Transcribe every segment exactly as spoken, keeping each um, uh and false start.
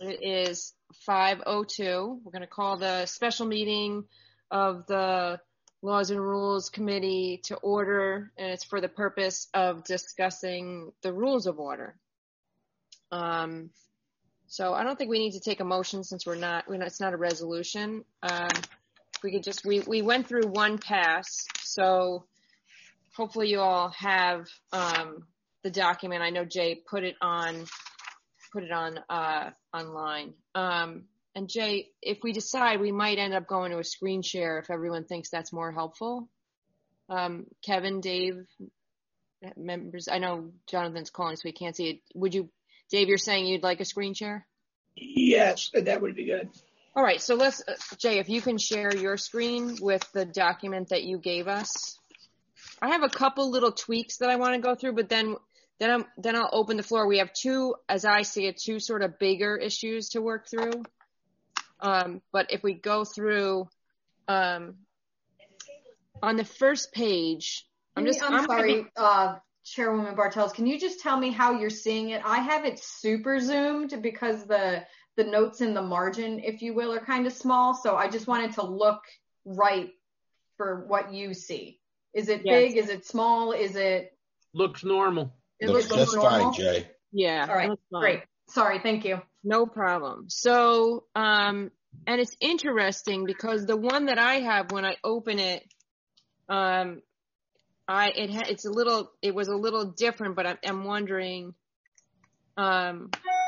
It is five oh two. We're going to call the special meeting of the Laws and Rules Committee to order, and it's for the purpose of discussing the rules of order. Um, so I don't think we need to take a motion since we're not, we're not it's not a resolution. Um, we could just, we, we went through one pass, so hopefully you all have um, the document. I know Jay put it on, put it on uh, online. Um, and Jay, if we decide, we might end up going to a screen share if everyone thinks that's more helpful. Um, Kevin, Dave, members, I know Jonathan's calling so he can't see it. Would you, Dave, you're saying you'd like a screen share? Yes, that would be good. All right, so let's, uh, Jay, if you can share your screen with the document that you gave us. I have a couple little tweaks that I want to go through, but then then I'm then I'll open the floor. We have two, as I see it, two sort of bigger issues to work through. Um, but if we go through um, on the first page, I'm just I'm, I'm sorry, uh, Chairwoman Bartels, can you just tell me how you're seeing it? I have it super zoomed because the the notes in the margin, if you will, are kind of small. So I just wanted to look right for what you see. Is it Yes. big? Is it small? Is it? Looks normal. It Looks looks just normal? fine, Jay. yeah. All right, that's fine. great. Sorry, thank you. No problem. So, um, and it's interesting because the one that I have, when I open it, um, I it ha- it's a little, it was a little different, but I'm, I'm wondering, um,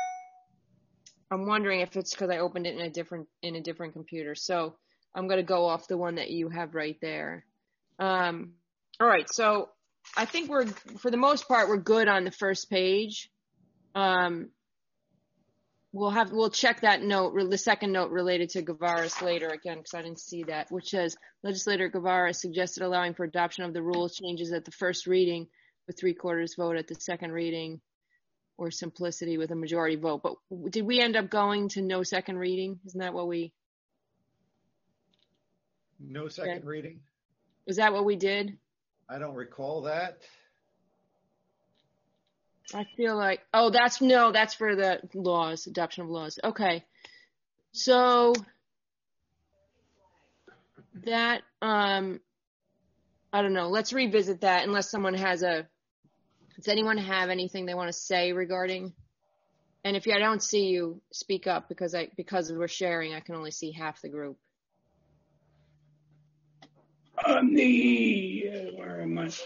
I'm wondering if it's because I opened it in a different in a different computer. So I'm going to go off the one that you have right there. Um, all right, so I think we're, for the most part, we're good on the first page. Um, we'll have, we'll check that note, the second note related to Gavaris later again, because I didn't see that, which says Legislator Gavaris suggested allowing for adoption of the rules changes at the first reading with three quarters vote at the second reading, or simplicity with a majority vote. But did we end up going to no second reading? Isn't that what we? No second Okay. reading? Is that what we did? I don't recall that. I feel like, oh, that's, no, that's for the laws, adoption of laws. Okay. So that, um, I don't know. Let's revisit that unless someone has a, does anyone have anything they want to say regarding? And if I don't see you, speak up because I, because we're sharing, I can only see half the group. On the, uh, where am I?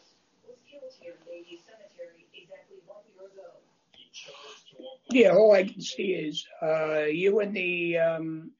Yeah, all I can see is uh, you and the um,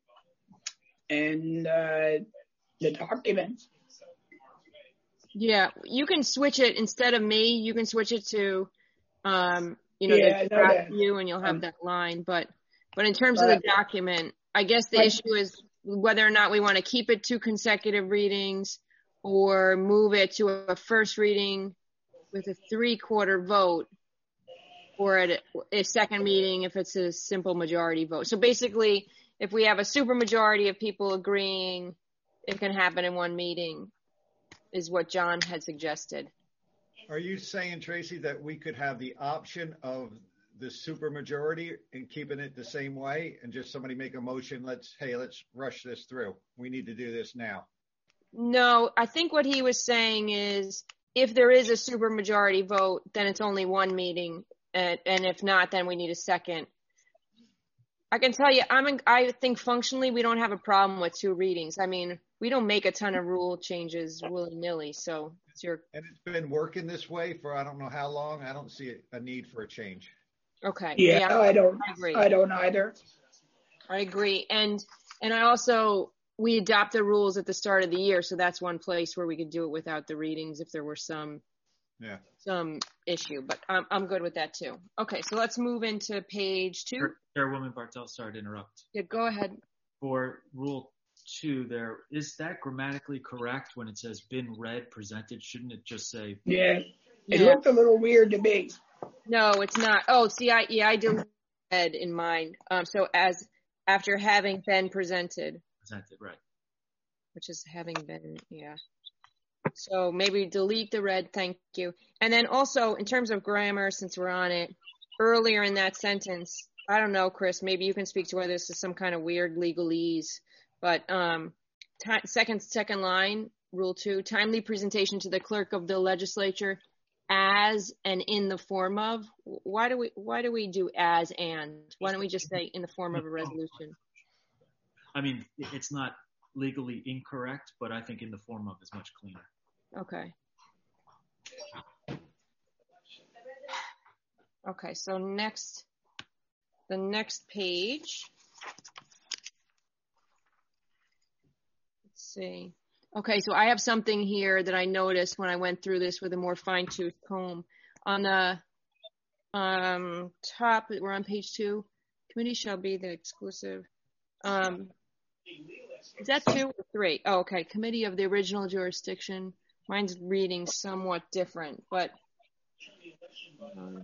and uh, the document. Yeah, you can switch it instead of me. You can switch it to, um, you know, Yeah, I the know draft that. view, and you'll have Um, that line. But, but in terms of the document, I guess the But- issue is whether or not we want to keep it two consecutive readings or move it to a first reading with a three-quarter vote, or at a, a second meeting if it's a simple majority vote. So basically, if we have a super majority of people agreeing, it can happen in one meeting, is what John had suggested. Are you saying, Tracy, that we could have the option of the supermajority and keeping it the same way and just somebody make a motion, let's, hey, let's rush this through. We need to do this now. No, I think what he was saying is if there is a super majority vote, then it's only one meeting. And, and if not, then we need a second. I can tell you, I'm in, I think functionally we don't have a problem with two readings. I mean, we don't make a ton of rule changes willy-nilly, so it's your... And it's been working this way for I don't know how long. I don't see a need for a change. Okay. Yeah, Yeah, I don't. I agree. I don't either. I agree. And and I also, we adopt the rules at the start of the year, so that's one place where we could do it without the readings if there were some Yeah. some issue. But I'm I'm good with that too. Okay, so let's move into page two. Chairwoman Bartel, sorry to interrupt. Yeah, go ahead. For rule two, there is that grammatically correct when it says been read, presented? Shouldn't it just say? Yeah, it Yeah. looked a little weird to me. No, it's not. Oh, see, I yeah, I deleted read in mine. Um, so as after having been presented, Presented, right. which is having been, yeah. So maybe delete the red, thank you. And then also in terms of grammar, since we're on it, earlier in that sentence, I don't know, Chris, maybe you can speak to whether this is some kind of weird legalese, but um, t- second second line, rule two, timely presentation to the clerk of the legislature as and in the form of. Why do we why do we do as and? Why don't we just say in the form of a resolution? I mean, it's not legally incorrect, but I think in the form of is much cleaner. Okay. Okay, so next, the next page. Let's see. Okay, so I have something here that I noticed when I went through this with a more fine-tooth comb. On the um, top, we're on page two. Committee shall be the exclusive. Um, is that two or three? Oh, okay. Committee of the original jurisdiction. Mine's reading somewhat different, but. Um,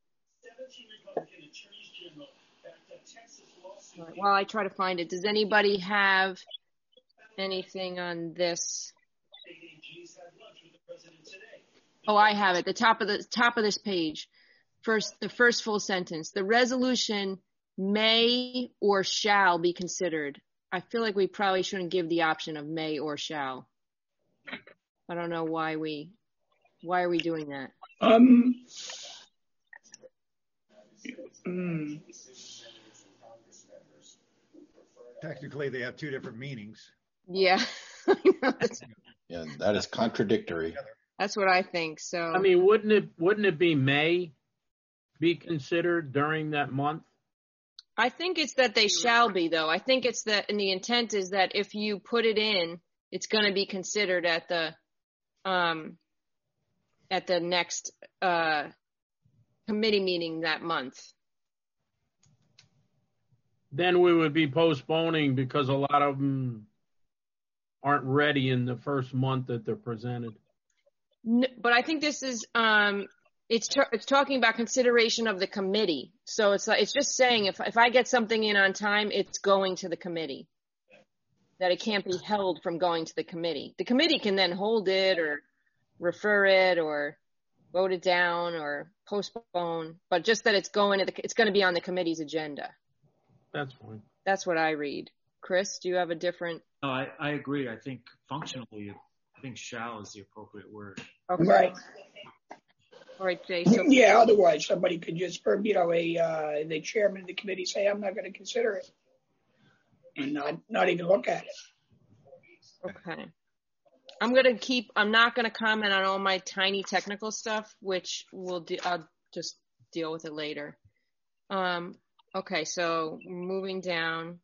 right, while I try to find it, does anybody have anything on this? Oh, I have it. The top of the top of this page. First, the first full sentence. The resolution may or shall be considered. I feel like we probably shouldn't give the option of may or shall. I don't know why we, why are we doing that? Um. Mm. Technically, they have two different meanings. Yeah. Yeah, that is contradictory. That's what I think. So I mean, wouldn't it wouldn't it be may be considered during that month? I think it's that they shall be, though. I think it's that, and the intent is that if you put it in, it's going to be considered at the, um, at the next uh, committee meeting that month. Then we would be postponing because a lot of them aren't ready in the first month that they're presented. No, but I think this is, um, it's t- it's talking about consideration of the committee. So it's like, it's just saying if if I get something in on time, it's going to the committee. That it can't be held from going to the committee. The committee can then hold it or refer it or vote it down or postpone, but just that it's going to the, it's going to be on the committee's agenda. That's fine. That's what I read. Chris, do you have a different? No, I, I agree. I think functionally, I think shall is the appropriate word. Okay. Right. All right, Jay. So Yeah, otherwise somebody could just, or, you know, a uh, the chairman of the committee say, I'm not going to consider it, and not not even look at it. okay. I'm going to keep, I'm not going to comment on all my tiny technical stuff, which we'll do, I'll just deal with it later. Um, okay, so moving down.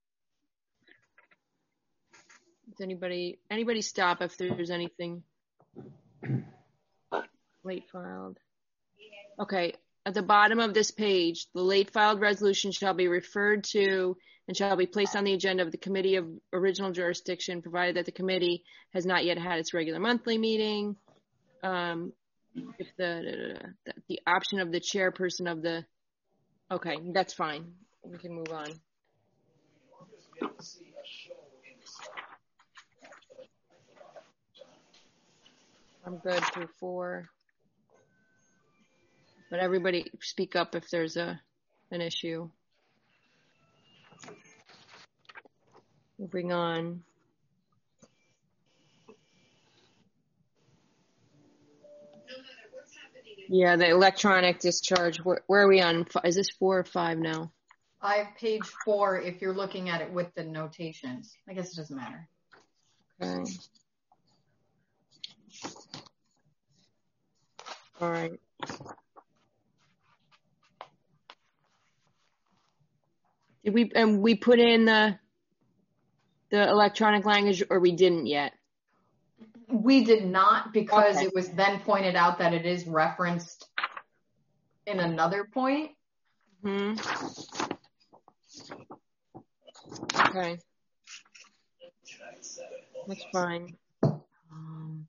Does anybody, anybody stop if there's anything late filed? Okay, at the bottom of this page, the late filed resolution shall be referred to and shall be placed on the agenda of the Committee of Original Jurisdiction, provided that the committee has not yet had its regular monthly meeting. Um, if the, the the option of the chairperson of the, okay, that's fine. We can move on. I'm good through four. But everybody speak up if there's a an issue. Moving on. Yeah, the electronic discharge. Where, where are we on? Is this four or five now? I have page four if you're looking at it with the notations. I guess it doesn't matter. Okay. All right. Did we and we put in the the electronic language, or we didn't yet? We did not, because Okay. it was then pointed out that it is referenced in another point. Hmm. Okay. That's fine. Um,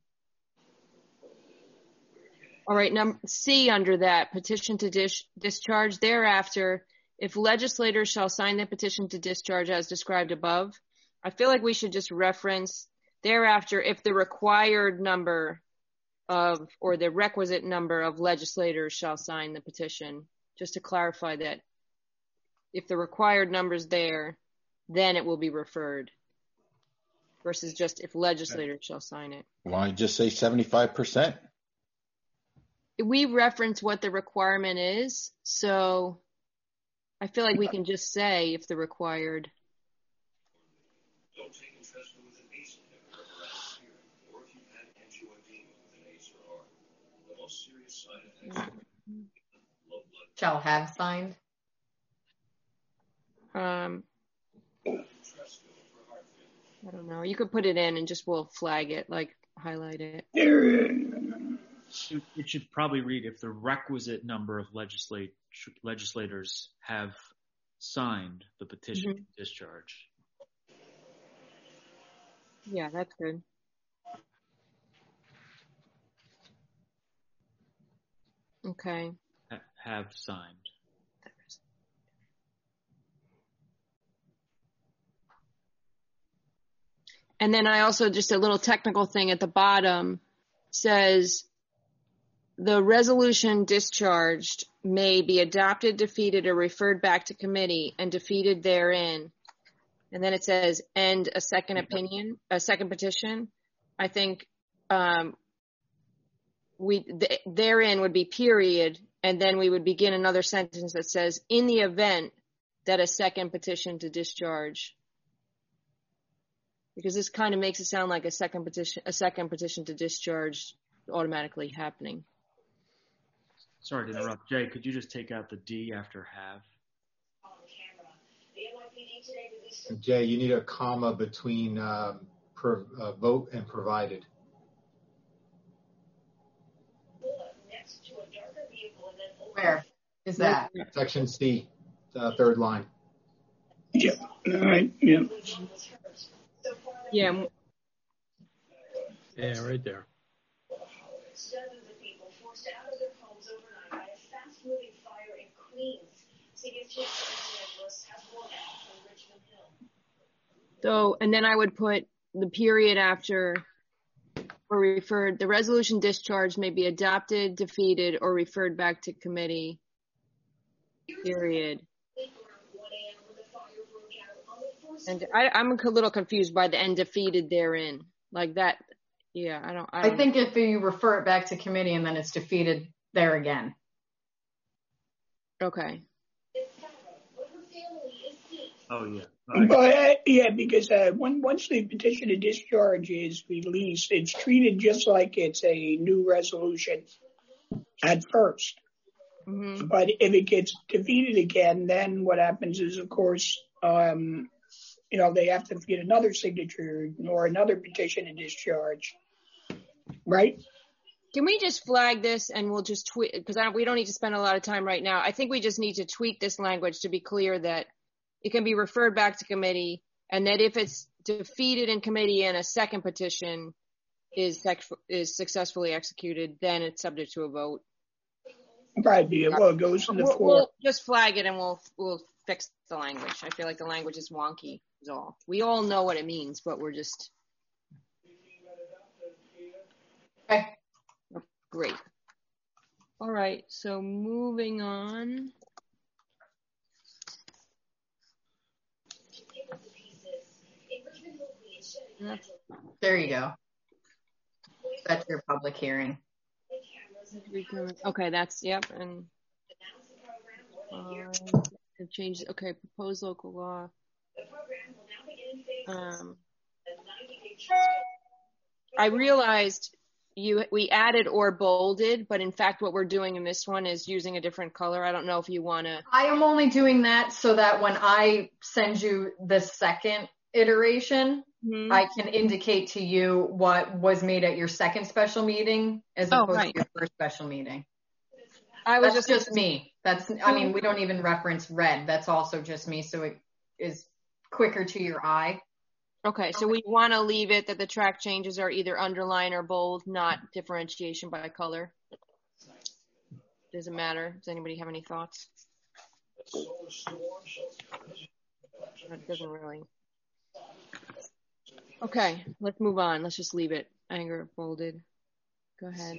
All right, number C under that, petition to dis- discharge. Thereafter, if legislators shall sign the petition to discharge as described above, I feel like we should just reference thereafter if the required number of, or the requisite number of legislators shall sign the petition, just to clarify that if the required number's there, then it will be referred. Versus just if legislators shall sign it. Why don't you just say seventy-five percent? We reference what the requirement is, so I feel like we can just say if the required. Don't take interest with an A C E inhibitor around hearing, or if you've had angioedema with an A C E or R. The most serious side effects low blood. Shall have signed. Um, I don't know. You could put it in and just we'll flag it, like highlight it. It, it should probably read if the requisite number of legislate, legislators have signed the petition Mm-hmm. to discharge. Yeah, that's good. Okay. Ha- have signed. And then I also, just a little technical thing at the bottom says the resolution discharged may be adopted, defeated, or referred back to committee and defeated therein. And then it says, and a second opinion, a second petition. I think um, we th- therein would be period, and then we would begin another sentence that says, in the event that a second petition to discharge. Because this kind of makes it sound like a second petition, a second petition to discharge automatically happening. Sorry to interrupt. Jay, could you just take out the D after have? Jay, you need a comma between um, per, uh, vote and provided. Where is that? Section C, uh, third line. Yeah. All right. Yeah. Yeah. Yeah, right there. Dozens of people forced out of their homes overnight by a fast-moving fire in Queens. C B S Chief Los Angeles has more now from Richmond Hill. So, and then I would put the period after or referred. The resolution discharged may be adopted, defeated, or referred back to committee. Period. And I, I'm a little confused by the end defeated therein. Like that. Yeah, I don't. I, don't I think if you refer it back to committee and then it's defeated there again. Okay. Oh, yeah. But, uh, yeah, because uh, when, once the petition to discharge is released, it's treated just like it's a new resolution at first. Mm-hmm. But if it gets defeated again, then what happens is, of course, um, you know, they have to get another signature or another petition to discharge, right? Can we just flag this and we'll just tweak, because we don't need to spend a lot of time right now. I think we just need to tweak this language to be clear that it can be referred back to committee, and that if it's defeated in committee and a second petition is is successfully executed, then it's subject to a vote. Right, well, it goes to the We'll, floor. we'll just flag it and we'll we'll fix the language. I feel like the language is wonky. Is all. We all know what it means, but we're just Okay. great. All right, so moving on. There you go. That's your public hearing. Okay, that's, yep, and um, change, okay, proposed local law. Um, I realized you we added or bolded, but in fact what we're doing in this one is using a different color. I don't know if you want to. I am only doing that so that when I send you the second iteration, mm-hmm. I can indicate to you what was made at your second special meeting as oh, opposed right. to your first special meeting. I was That's just, just me. That's, I mean, we don't even reference red. That's also just me. So it is quicker to your eye. Okay. So we want to leave it that the track changes are either underline or bold, not differentiation by color. Doesn't matter. Does anybody have any thoughts? It doesn't really. Okay, let's move on. Let's just leave it. Anger bolded. Go ahead.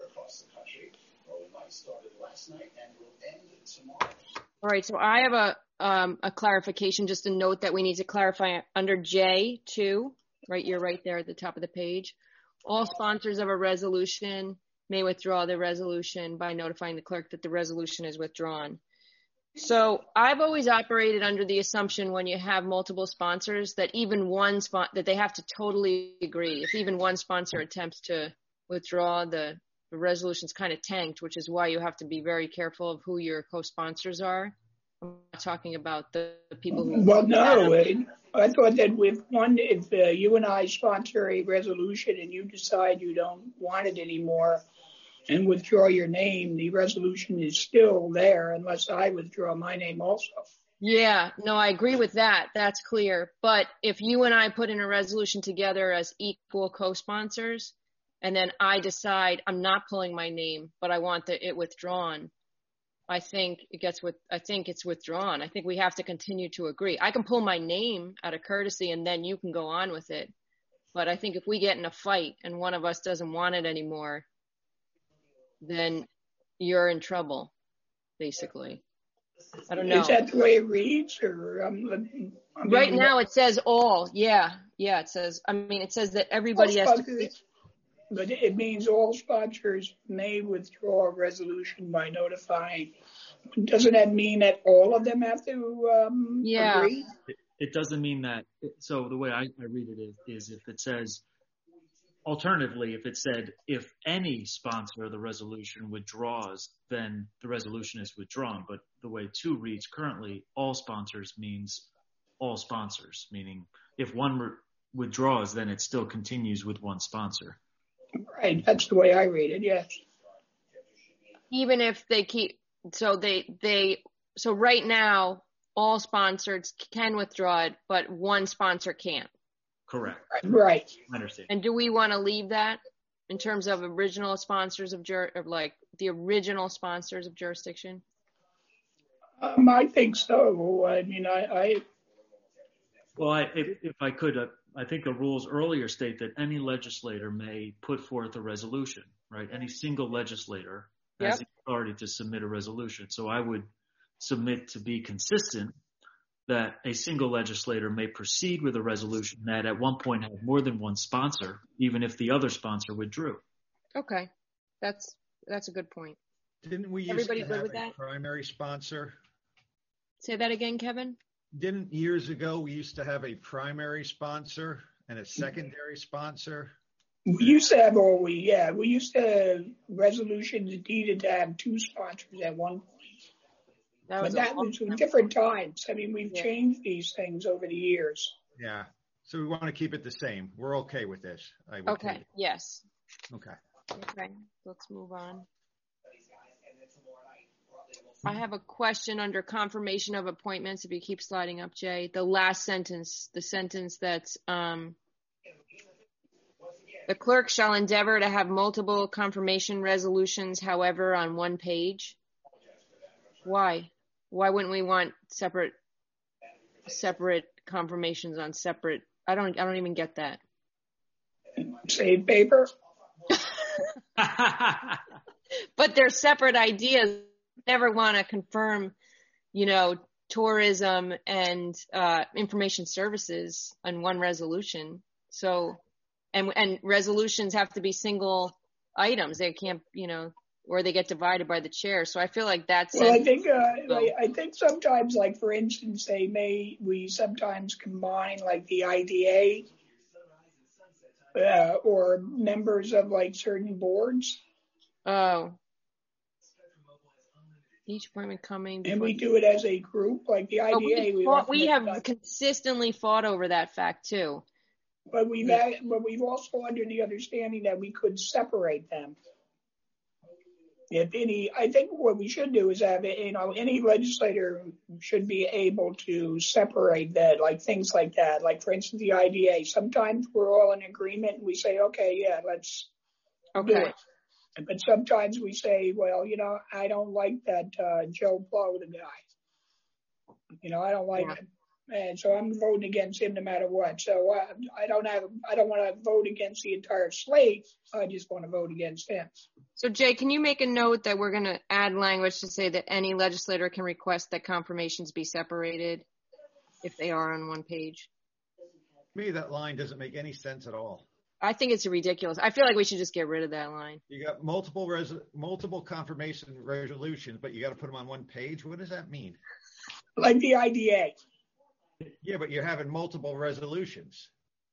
All right, so I have a um, a clarification, just a note that we need to clarify under J two, right? You're right there at the top of the page. All sponsors of a resolution may withdraw the resolution by notifying the clerk that the resolution is withdrawn. So I've always operated under the assumption when you have multiple sponsors that even one spot, that they have to totally agree. If even one sponsor attempts to withdraw, the, the resolution's kind of tanked, which is why you have to be very careful of who your co-sponsors are. I'm not talking about the, the people who. Well, no, I thought that if one, if uh, you and I sponsor a resolution and you decide you don't want it anymore and withdraw your name, the resolution is still there unless I withdraw my name also. Yeah, no, I agree with that. That's clear. But if you and I put in a resolution together as equal co-sponsors, and then I decide I'm not pulling my name, but I want the, it withdrawn, I think it gets with, I think it's withdrawn. I think we have to continue to agree. I can pull my name out of courtesy and then you can go on with it. But I think if we get in a fight and one of us doesn't want it anymore, then you're in trouble, basically. I don't know. Is that the way it reads? Or um, I'm right now it says all. Yeah. Yeah. It says, I mean, it says that everybody has to. But it means all sponsors may withdraw a resolution by notifying. Doesn't that mean that all of them have to um, yeah. agree? It, it doesn't mean that. So the way I, I read it is, is if it says, alternatively, if it said, if any sponsor of the resolution withdraws, then the resolution is withdrawn. But the way two reads currently, all sponsors means all sponsors, meaning if one re- withdraws, then it still continues with one sponsor. Right, that's the way I read it, yes. Even if they keep, so they, they, so right now, all sponsors can withdraw it, but one sponsor can't. Correct. Right. I understand. And do we want to leave that in terms of original sponsors of, jur- of like the original sponsors of jurisdiction? Um, I think so. I mean, I, I Well, I, if, if I could, uh, I think the rules earlier state that any legislator may put forth a resolution, right? Any single legislator yep. has the authority to submit a resolution. So I would submit to be consistent that a single legislator may proceed with a resolution that at one point had more than one sponsor, even if the other sponsor withdrew. Okay. That's, that's a good point. Didn't we used Everybody to good have with a that? primary sponsor? Say that again, Kevin. Didn't years ago we used to have a primary sponsor and a secondary sponsor? We used to have all we, yeah, we used to have resolutions needed to have two sponsors at one point. That but that was in different times. I mean, we've yeah. changed these things over the years. Yeah. So we want to keep it the same. We're okay with this. I would okay. Think. Yes. Okay. Okay. Let's move on. I have a question under confirmation of appointments. If you keep sliding up, Jay, the last sentence, the sentence that's, um, the clerk shall endeavor to have multiple confirmation resolutions, however, on one page. Why? Why wouldn't we want separate, separate confirmations on separate? I don't, I don't even get that. Save paper. But they're separate ideas. Never want to confirm, you know, tourism and uh, information services on one resolution. So, and and resolutions have to be single items. They can't, you know, or they get divided by the chair. So I feel like that's. Well, I think uh, I, I think sometimes, like for instance, they may we sometimes combine like the I D A uh, or members of like certain boards. Oh. Each appointment coming. And we do it as a group, like the I D A. Oh, we we, fought, we have done. consistently fought over that fact too. But we've yeah. had, but we've also under the understanding that we could separate them. If any, I think what we should do is have, you know, any legislator should be able to separate that, like things like that. Like for instance, the I D A. Sometimes we're all in agreement and we say, okay, yeah, let's okay. do it. But sometimes we say, well, you know, I don't like that uh, Joe Blow, the guy. You know, I don't like yeah. him. and so I'm voting against him no matter what. So uh, I don't have, I don't want to vote against the entire slate. I just want to vote against him. So Jay, can you make a note that we're going to add language to say that any legislator can request that confirmations be separated if they are on one page? To me, that line doesn't make any sense at all. I think it's ridiculous. I feel like we should just get rid of that line. You got multiple res- multiple confirmation resolutions, but you got to put them on one page. What does that mean? Like the I D A. Yeah, but you're having multiple resolutions.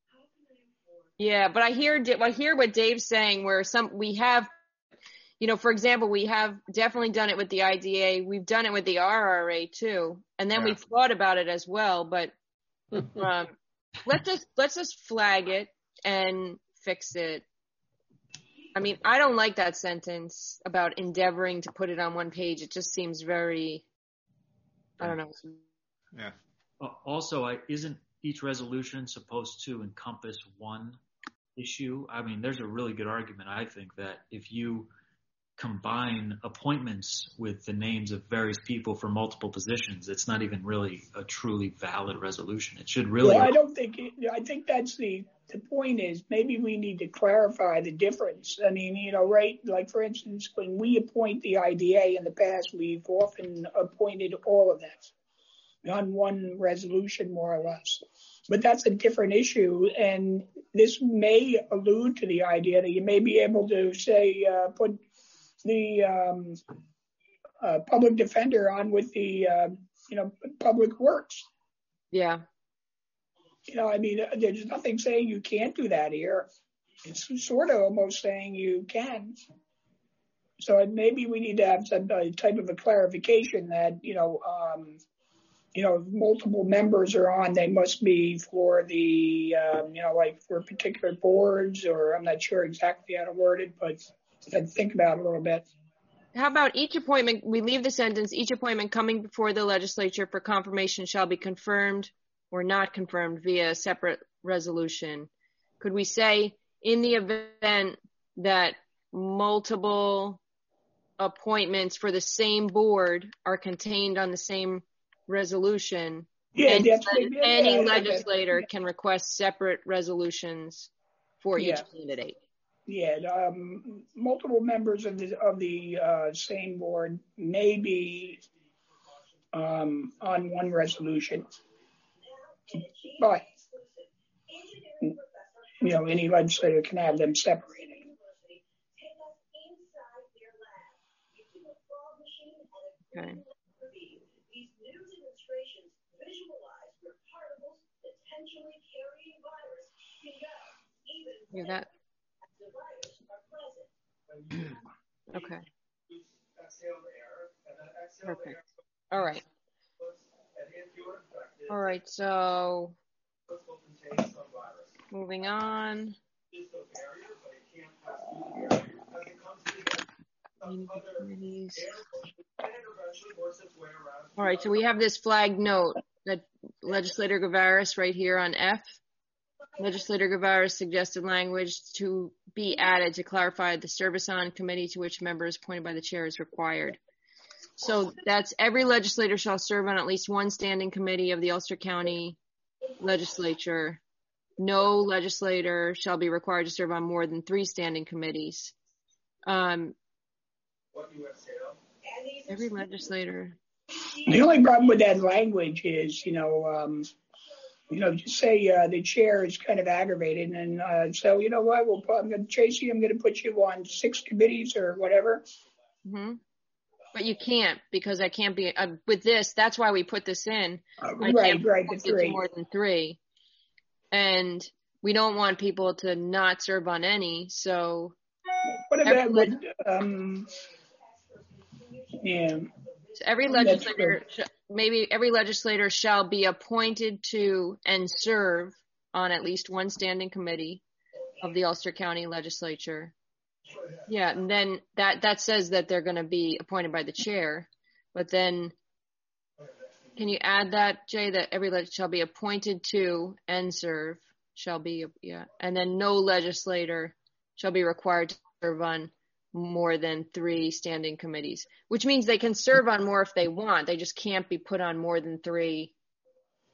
Yeah, but I hear I hear what Dave's saying, where some we have, you know, for example, we have definitely done it with the I D A. We've done it with the R R A too, and then Yeah. we've thought about it as well. But um, let's just let's just flag it and fix it. I mean, I don't like that sentence about endeavoring to put it on one page. It just seems very, I don't know. Yeah. Uh, Also, I, isn't each resolution supposed to encompass one issue? I mean, there's a really good argument, I think, that if you combine appointments with the names of various people for multiple positions, it's not even really a truly valid resolution. It should really. Well, I don't think, it, I think that's the, the point is maybe we need to clarify the difference. I mean, you know, right, like for instance, when we appoint the I D A in the past, we've often appointed all of them on one resolution, more or less. But that's a different issue, and this may allude to the idea that you may be able to say, uh, put the um, uh, public defender on with the, uh, you know, public works. Yeah. You know, I mean, there's nothing saying you can't do that here. It's sort of almost saying you can. So maybe we need to have some type of a clarification that, you know, um, you know, if multiple members are on, they must be for the, um, you know, like for particular boards, or I'm not sure exactly how to word it, but I'd think about it a little bit. How about each appointment, we leave the sentence, each appointment coming before the legislature for confirmation shall be confirmed or not confirmed via a separate resolution. Could we say, in the event that multiple appointments for the same board are contained on the same resolution, Yeah, any, that's le- maybe- any yeah, I- legislator can request separate resolutions for each Yeah. candidate? Yeah, um, multiple members of the of the uh, same board may be um, on one resolution, but you know, any legislator can have them separated. Okay. Yeah, that. Okay. Perfect. All right. All right. So moving on. All right. So we have this flag note that Legislator Gavaris right here on F. Legislator Gavaris suggested language to be added to clarify the service on committee to which members appointed by the chair is required. So that's every legislator shall serve on at least one standing committee of the Ulster County Legislature. No legislator shall be required to serve on more than three standing committees. Um, every legislator. The only problem with that language is, you know, um, you know, just say uh, the chair is kind of aggravated, and uh, so you know what? We'll put, I'm going to chase you. I'm going to put you on six committees or whatever. Mm-hmm. But you can't, because I can't be uh, with this. That's why we put this in. Uh, I right, can't right. put The it to three. more than three, and we don't want people to not serve on any. So What every, about with, um, yeah. so every That's legislator, sh- maybe every legislator shall be appointed to and serve on at least one standing committee of the Ulster County Legislature. Yeah, and then that, that says that they're going to be appointed by the chair. But then, can you add that, Jay, that every leg shall be appointed to and serve, shall be, yeah. And then no legislator shall be required to serve on more than three standing committees, which means they can serve on more if they want. They just can't be put on more than three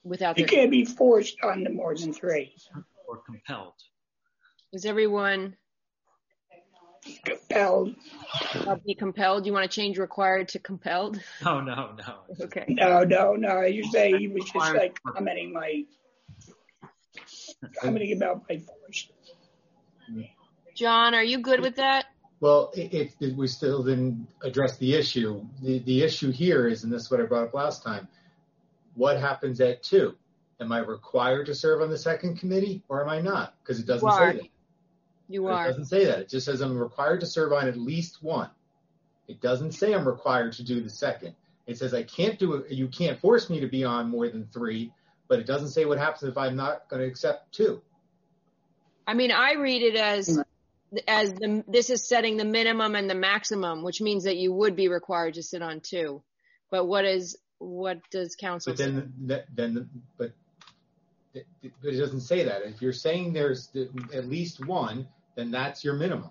without their, You can't be forced on the more than three. Or compelled. is everyone Compelled. uh, be compelled? You want to change required to compelled? No, no, no. Okay. No, no, no. You say he was just like commenting my commenting about my force. John, are you good with that? Well, if, if we still didn't address the issue, the, the issue here is, and this is what I brought up last time, what happens at two? Am I required to serve on the second committee or am I not? Because it doesn't say that. You But are. It doesn't say that. It just says I'm required to serve on at least one. It doesn't say I'm required to do the second. It says I can't do it. You can't force me to be on more than three, but it doesn't say what happens if I'm not going to accept two. I mean, I read it as as the this is setting the minimum and the maximum, which means that you would be required to sit on two. But what is what does council But then, then, then but it, but it doesn't say that. If you're saying there's at least one, then that's your minimum.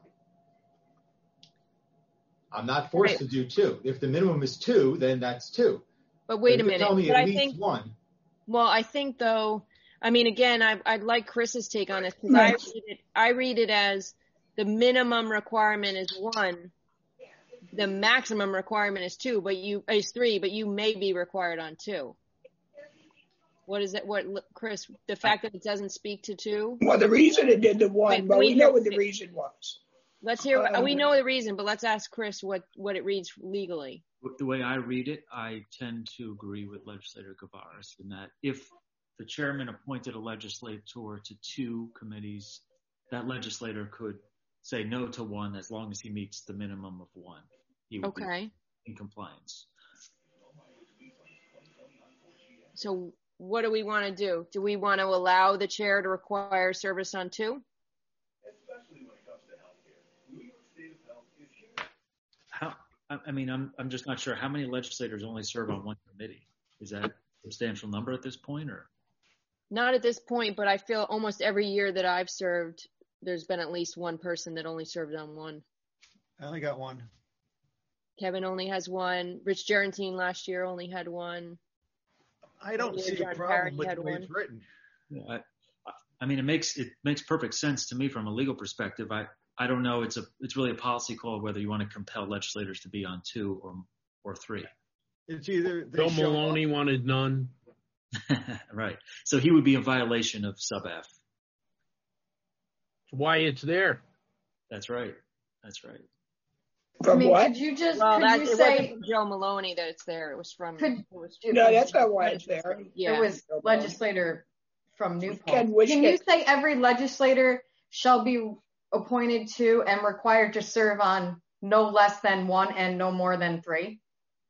I'm not forced Right. to do two. If the minimum is two, then that's two. But wait But a if you minute. Tell me But at I least think one. well, I think though. I mean, again, I, I'd like Chris's take on this because Right. I read it. I read it as the minimum requirement is one, the maximum requirement is two, but you is three, but you may be required on two. What is it? What, Chris? The fact that it doesn't speak to two. Well, the reason it did the one, Wait, but we we know hear- what the reason was. Let's hear. Uh, we know the reason, but let's ask Chris what what it reads legally. The way I read it, I tend to agree with Legislator Gavaris in that if the chairman appointed a legislator to two committees, that legislator could say no to one as long as he meets the minimum of one. He would Okay. be in compliance. So what do we want to do? Do we want to allow the chair to require service on two? How? I I mean, I'm I'm just not sure how many legislators only serve on one committee. Is that a substantial number at this point, or? Not at this point, but I feel almost every year that I've served, there's been at least one person that only served on one. I only got one. Kevin only has one. Rich Gerantine last year only had one. I don't Maybe see a John problem Parody with had the way one. it's written. Yeah, I, I mean, it makes it makes perfect sense to me from a legal perspective. I, I don't know. It's a it's really a policy call whether you want to compel legislators to be on two or or three. It's either they Bill show Maloney up, wanted none. Right. So he would be in violation of sub F. That's why it's there. That's right. That's right. From I mean, what? could you just Well, could that, you it say wasn't from Joe Maloney that it's there. It was from. Could- it was, No, that's not why it's there. Yeah. it was legislator from New Ken Paltz? Can you Wishkett. say every legislator shall be appointed to and required to serve on no less than one and no more than three?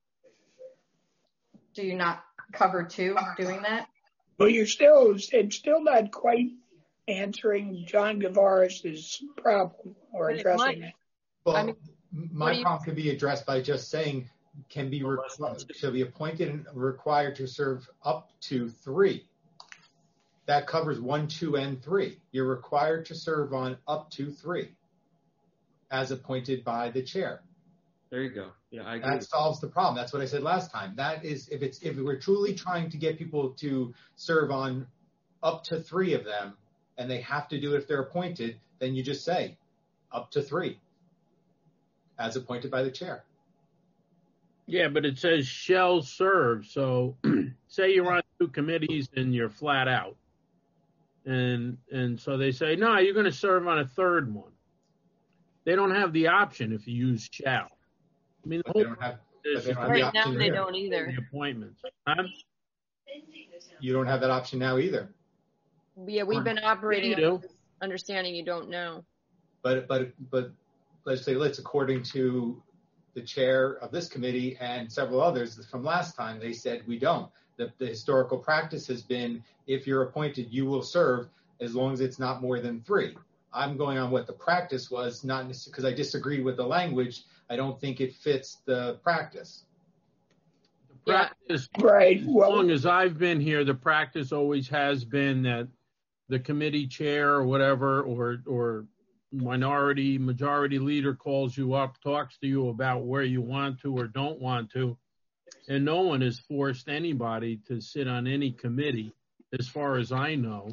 Do you not cover two doing that? Well, you're still, it's still not quite answering John Gavaris's problem or But it addressing might. it. Well, I mean, my what do you- problem can be addressed by just saying can be re- shall be appointed and required to serve up to three. That covers one, two, and three. You're required to serve on up to three as appointed by the chair. There you go. Yeah, I agree. That solves the problem. That's what I said last time. That is, if it's if we're truly trying to get people to serve on up to three of them, and they have to do it if they're appointed, then you just say up to three, as appointed by the chair. Yeah, but it says shall serve. So say you're on two committees and you're flat out. And and so they say, no, you're going to serve on a third one. They don't have the option if you use shall. I mean, the But whole they don't have, is but they don't have the right now option they here. don't either. the appointments. Huh? You don't have that option now either. Yeah, we've been operating Yeah, you on this understanding you don't know. But but but let's say let's according to the chair of this committee and several others from last time, they said we don't. The, the historical practice has been if you're appointed, you will serve as long as it's not more than three. I'm going on what the practice was, not because I disagree with the language. I don't think it fits the practice. The Yeah. practice, Right. as Well, long as I've been here, the practice always has been that the committee chair or whatever, or or minority, majority leader calls you up, talks to you about where you want to or don't want to, and no one has forced anybody to sit on any committee. as far as I know,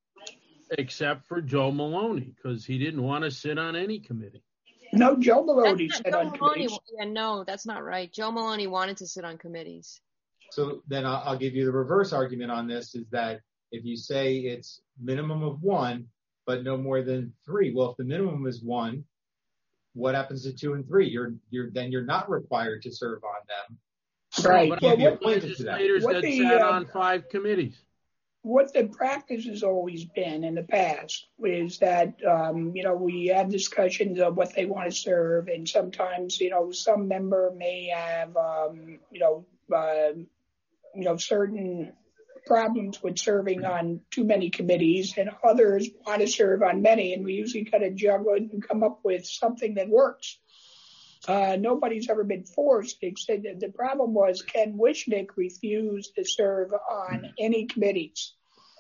except for Joe Maloney, because he didn't want to sit on any committee. No, Joe Maloney That's said not, on Joe Maloney, committees. yeah, no, that's not right. Joe Maloney wanted to sit on committees. So then I'll, I'll give you the reverse argument on this, is that if you say it's minimum of one, but no more than three, well, if the minimum is one, what happens to two and three? You're, you're, then you're not required to serve on them. Right. But Well, I what- have legislators what that the, sat uh, on five committees. What the practice has always been in the past is that, um, you know, we have discussions of what they want to serve, and sometimes, you know, some member may have, um, you know, uh, you know, certain problems with serving on too many committees, and others want to serve on many, and we usually kind of juggle it and come up with something that works. Uh, nobody's ever been forced. Except that the problem was Ken Wishnick refused to serve on any committees.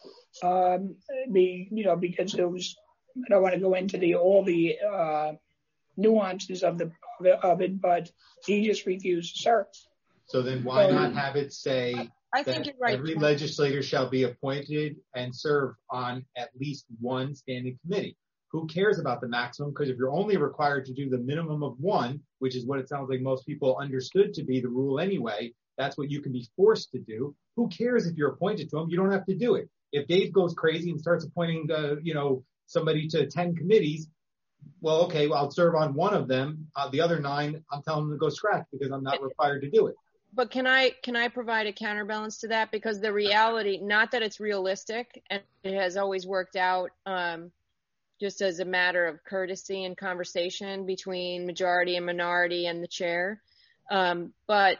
Um, be, you know, because it was, I don't want to go into the all the uh, nuances of the of it, but he just refused to serve. So then why not have it say I think that you're right. every legislator shall be appointed and serve on at least one standing committee? Who cares about the maximum? Because if you're only required to do the minimum of one, which is what it sounds like most people understood to be the rule anyway, that's what you can be forced to do. Who cares if you're appointed to them? You don't have to do it. If Dave goes crazy and starts appointing, uh, you know, somebody to ten committees, well, okay, well, I'll serve on one of them. Uh, the other nine, I'm telling them to go scratch because I'm not required to do it. But can I can I provide a counterbalance to that? Because the reality, not that it's realistic, and it has always worked out um, just as a matter of courtesy and conversation between majority and minority and the chair. Um, but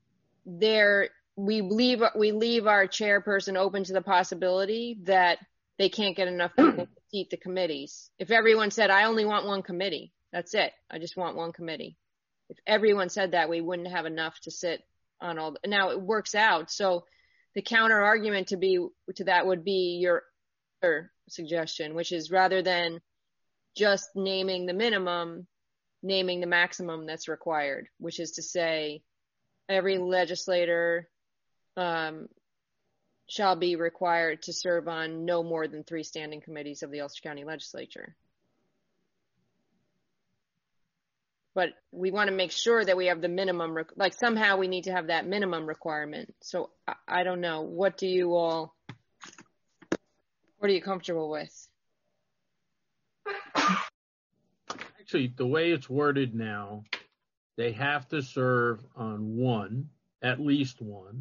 there, we leave we leave our chairperson open to the possibility that they can't get enough people to seat the committees. If everyone said, I only want one committee, that's it. I just want one committee. If everyone said that, we wouldn't have enough to sit on all. The, now it works out. So the counter argument to be to that would be your other suggestion, which is rather than just naming the minimum, naming the maximum that's required, which is to say every legislator um, shall be required to serve on no more than three standing committees of the Ulster County Legislature. But we want to make sure that we have the minimum, like somehow we need to have that minimum requirement. So I, I don't know. What do you all, what are you comfortable with? Actually, the way it's worded now, they have to serve on one, at least one.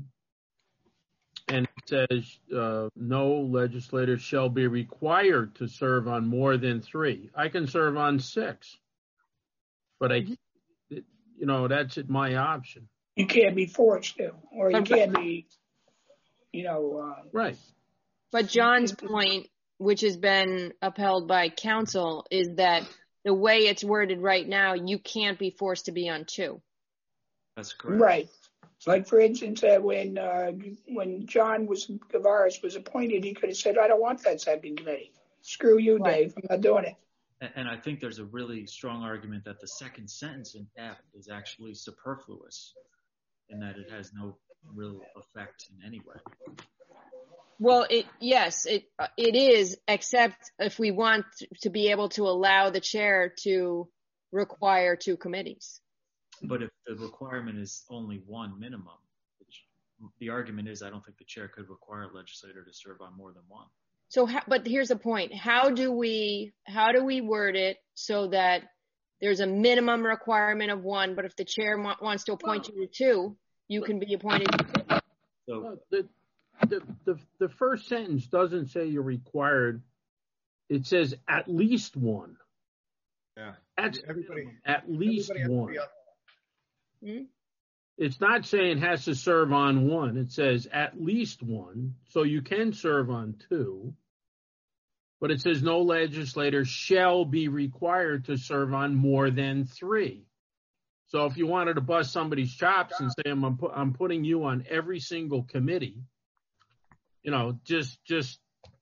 And it says uh, no legislator shall be required to serve on more than three. I can serve on six. But I, you know, that's my option. You can't be forced to, or you can't be, you know. Uh, right. But John's point, which has been upheld by council, is that the way it's worded right now, you can't be forced to be on two. That's correct. Right. Like, for instance, uh, when uh, when John was Gavaris was appointed, he could have said, I don't want that second committee. Screw you, Right. Dave. I'm not doing it. And I think there's a really strong argument that the second sentence in F is actually superfluous and that it has no real effect in any way. Well, it yes, it it is, except if we want to be able to allow the chair to require two committees. But if the requirement is only one minimum, which the argument is I don't think the chair could require a legislator to serve on more than one. So, but here's the point. How do we, how do we word it so that there's a minimum requirement of one, but if the chair wa- wants to appoint you to two, you can be appointed to two? So the, the, the, the first sentence doesn't say you're required. It says at least one. Yeah. That's everybody, at least everybody has to one. be up. Hmm? It's not saying has to serve on one. It says at least one, so you can serve on two. But it says no legislator shall be required to serve on more than three. So if you wanted to bust somebody's chops and say, I'm, I'm, pu- I'm putting you on every single committee, you know, just just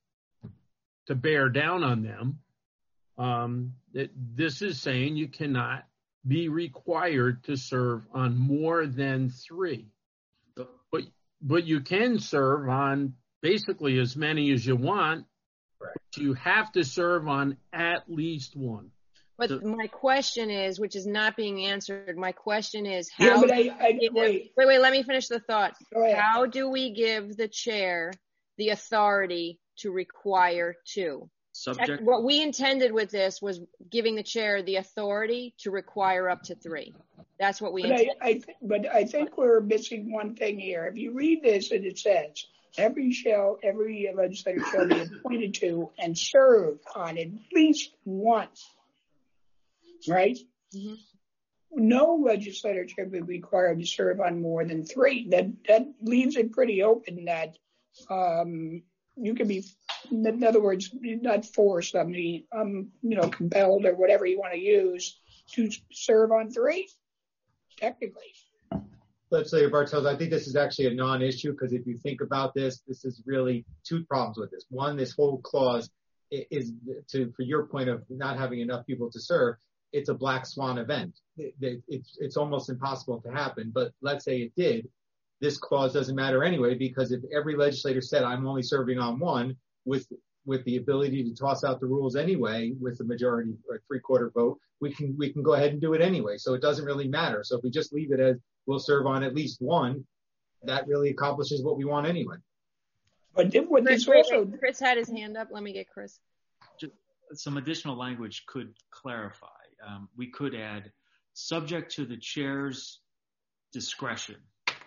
to bear down on them, um, it, this is saying you cannot be required to serve on more than three. But but you can serve on basically as many as you want. Correct. You have to serve on at least one. But So- my question is, which is not being answered, my question is how Yeah, but do I, I we give- wait. wait, wait, let me finish the thought. Go ahead. How do we give the chair the authority to require two? Subject. What we intended with this was giving the chair the authority to require up to three. That's what we But I, intended. I th- but I think we're missing one thing here. If you read this, and it says every shall every legislator shall be appointed to and serve on at least once. Right? Mhm. No legislator should be required to serve on more than three. That that leaves it pretty open that um, you can be, in other words, not forced. I mean, um, you know, compelled or whatever you want to use to serve on three. Technically. Legislator Bartels, I think this is actually a non-issue because if you think about this, this is really two problems with this. One, this whole clause i- is to, for your point of not having enough people to serve, it's a black swan event. It, it, it's, it's almost impossible to happen, but let's say it did. This clause doesn't matter anyway, because if every legislator said, I'm only serving on one with, with the ability to toss out the rules anyway, with the majority or three quarter vote, we can, we can go ahead and do it anyway. So it doesn't really matter. So if we just leave it as we'll serve on at least one, that really accomplishes what we want anyway. But then what Chris, this wait, also, wait, Chris had his hand up. Let me get Chris. Some additional language could clarify. Um, we could add, subject to the chair's discretion,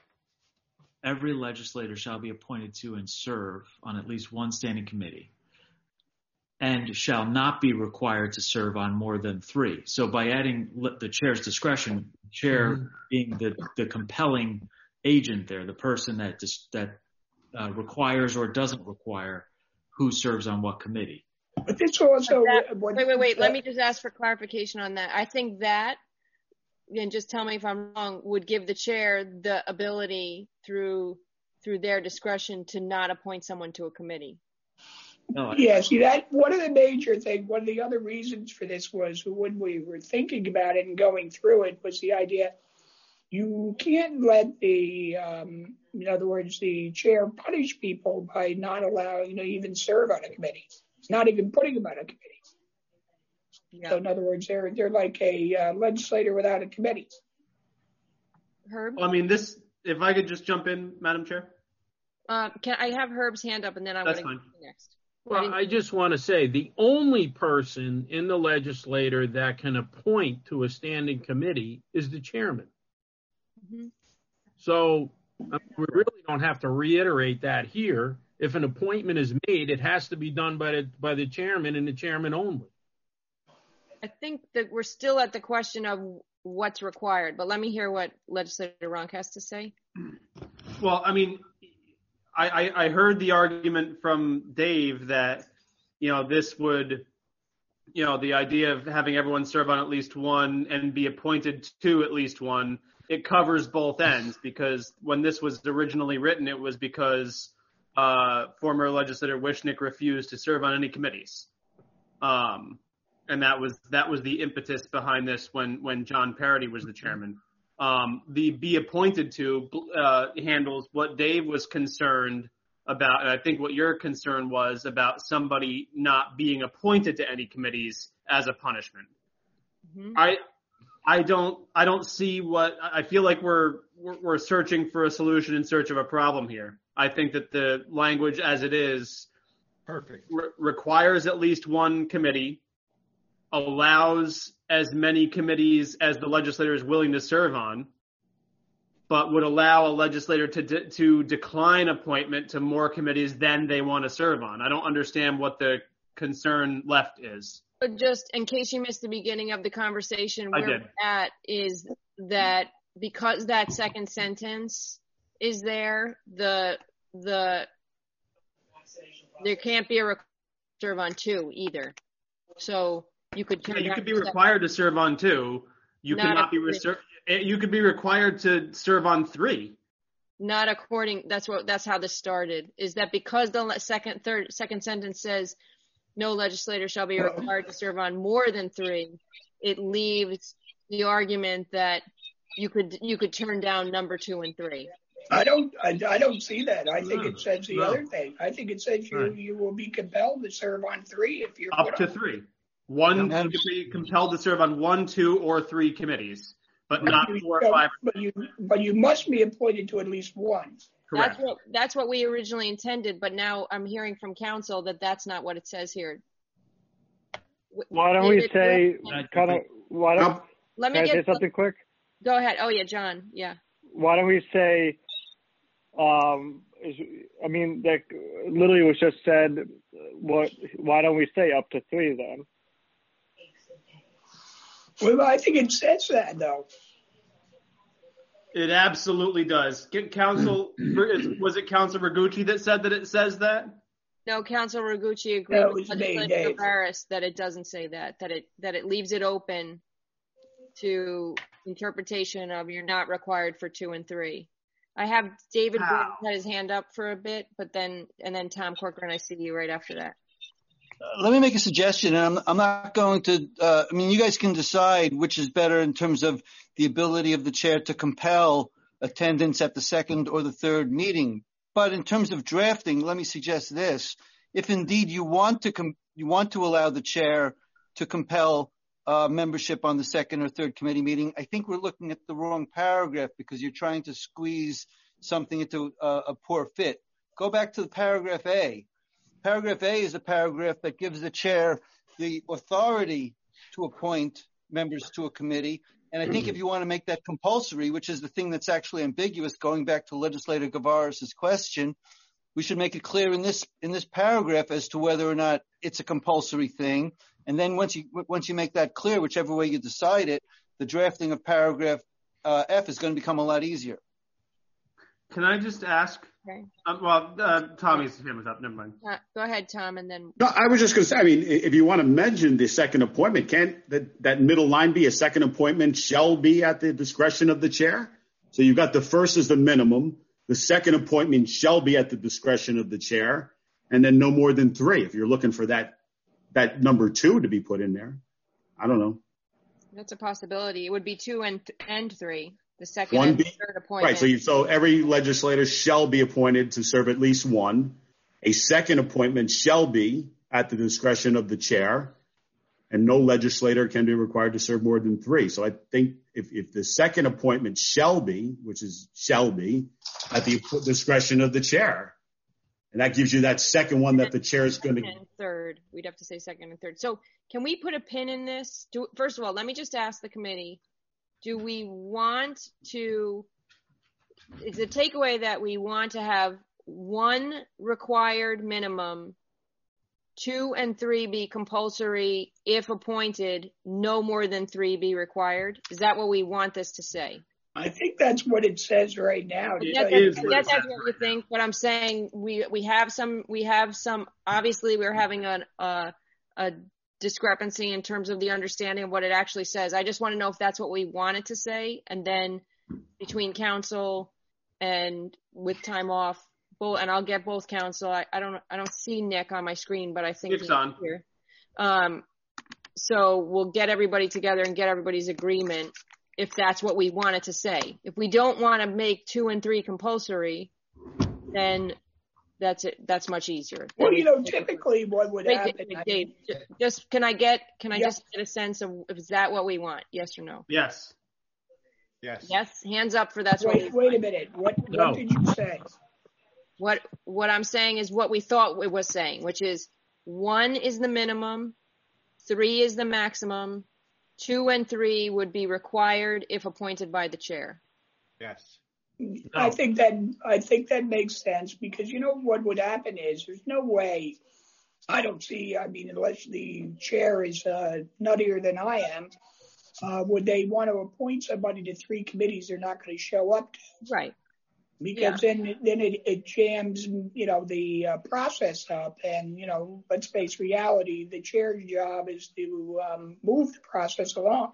every legislator shall be appointed to and serve on at least one standing committee and shall not be required to serve on more than three. So by adding the chair's discretion, chair mm-hmm. being the, the compelling agent there, the person that dis, that uh, requires or doesn't require who serves on what committee. But this also, that, what, wait, wait, wait. that, Let me just ask for clarification on that. I think that, and just tell me if I'm wrong, would give the chair the ability through through their discretion to not appoint someone to a committee. No, I, yeah, see that one of the major things, one of the other reasons for this was when we were thinking about it and going through it was the idea you can't let the, um, in other words, the chair punish people by not allowing, you know, even serve on a committee. Not even putting them on a committee. Yeah. So in other words, they're they're like a uh, legislator without a committee. Herb? Well, I mean, this. If I could just jump in, Madam Chair. Uh, can I have Herb's hand up, and then I want to go next. Well, I just want to say the only person in the legislature that can appoint to a standing committee is the chairman. Mm-hmm. So I mean, we really don't have to reiterate that here. If an appointment is made, it has to be done by the by the chairman and the chairman only. I think that we're still at the question of what's required, but let me hear what Legislator Ronk has to say. Well, I mean, I, I, I heard the argument from Dave that, you know, this would, you know, the idea of having everyone serve on at least one and be appointed to at least one, it covers both ends, because when this was originally written, it was because Uh, former legislator Wishnick refused to serve on any committees. Um, and that was, that was the impetus behind this when, when John Parody was the chairman. Um, the be appointed to, uh, handles what Dave was concerned about. And I think what your concern was about somebody not being appointed to any committees as a punishment. Mm-hmm. I, I don't, I don't see what, I feel like we're, we're, we're searching for a solution in search of a problem here. I think that the language as it is perfect re- requires at least one committee, allows as many committees as the legislator is willing to serve on, but would allow a legislator to de- to decline appointment to more committees than they want to serve on. I don't understand what the concern left is. But just in case you missed the beginning of the conversation, I where did. we're at is that because that second sentence is there, the the there can't be a requirement to serve on two either. So you could turn Yeah, you down could be the required to serve on two. You Not cannot be a- reser- you could be required to serve on three. Not according, that's what, that's how this started, is that because the le- second, third, second sentence says no legislator shall be required to serve on more than three, it leaves the argument that you could, you could turn down number two and three. I don't, I, I don't see that. I think No, it says the no. other thing. I think it says you, Right. you will be compelled to serve on three if you're Up put to on. three. One And- could be compelled to serve on one, two, or three committees, but not You- four, so- five. But you, but you must be appointed to at least one. Correct. That's what that's what we originally intended, but now I'm hearing from council that that's not what it says here. W- Why don't we David, say what- kind of? Why don't? Let me Can I say get something quick? Go ahead. Oh yeah, John. Yeah. Why don't we say? Um, is, I mean, that literally was just said. What? Why don't we say up to three then? Well, I think it says that though. It absolutely does. Get council, was it Council Ragucci that said that it says that? No, Council Ragucci agreed That with was me, Legislator Dave. Barris that it doesn't say that, that it that it leaves it open to interpretation of you're not required for two and three. I have David Wow. Gordon had his hand up for a bit, but then and then Tom Corcoran, I see you right after that. Uh, let me make a suggestion, and I'm, I'm not going to, uh, I mean, you guys can decide which is better in terms of the ability of the chair to compel attendance at the second or the third meeting. But in terms of drafting, let me suggest this. If indeed you want to, com- you want to allow the chair to compel uh, membership on the second or third committee meeting, I think we're looking at the wrong paragraph because you're trying to squeeze something into a, a poor fit. Go back to the paragraph A. Paragraph A is a paragraph that gives the chair the authority to appoint members to a committee. And I think if you want to make that compulsory, which is the thing that's actually ambiguous, going back to Legislator Gavaris' question, we should make it clear in this in this paragraph as to whether or not it's a compulsory thing. And then once you once you make that clear, whichever way you decide it, the drafting of paragraph uh, F is going to become a lot easier. Can I just ask? Okay. Um, well, uh, Tommy's hand was up. Never mind. Uh, go ahead, Tom, and then No, I was just going to say, I mean, if you want to mention the second appointment, can't that, that middle line be a second appointment shall be at the discretion of the chair? So you've got the first is the minimum. The second appointment shall be at the discretion of the chair, and then no more than three. If you're looking for that, that number two to be put in there, I don't know. that's a possibility. It would be two and and three. The second One and be- third appointment. Right. So you, so every legislator shall be appointed to serve at least one. A second appointment shall be at the discretion of the chair, and no legislator can be required to serve more than three. So I think if, if the second appointment shall be, which is shall be, at the discretion of the chair, and that gives you that second one that the chair is going to. And third, we'd have to say second and third. So can we put a pin in this? Do, first of all, let me just ask the committee. Do we want to, is the takeaway that we want to have one required minimum, two and three be compulsory if appointed, no more than three be required? Is that what we want this to say? I think that's what it says right now. to It tell That, you is the that, what truth. that, that's what you think, but I'm saying we, we have some, we have some, obviously we're having a, a, a discrepancy in terms of the understanding of what it actually says. I just want to know if that's what we want it to say, and then between council and with time off, both, and I'll get both council. I, I don't, I don't see Nick on my screen, but I think Nick's on. here. Um, so we'll get everybody together and get everybody's agreement if that's what we want it to say. If we don't want to make two and three compulsory, then that's it. That's much easier. Well, you know, typically what would Wait, happen. wait, I Dave, mean, ju- just can I get can I Yeah. just get a sense of is that what we want? Yes or no? Yes. Yes. Yes. Hands up for that's what we wait, wait a minute. What, No. what did you say? what what I'm saying is what we thought it was saying, which is one is the minimum, three is the maximum, two and three would be required if appointed by the chair. Yes. I think that I think that makes sense because you know what would happen is there's no way. I don't see. I mean, unless the chair is uh, nuttier than I am, uh, would they want to appoint somebody to three committees they're not going to show up to? Right. Because Yeah. then then it, it jams you know the uh, process up, and you know let's face reality. The chair's job is to um, move the process along.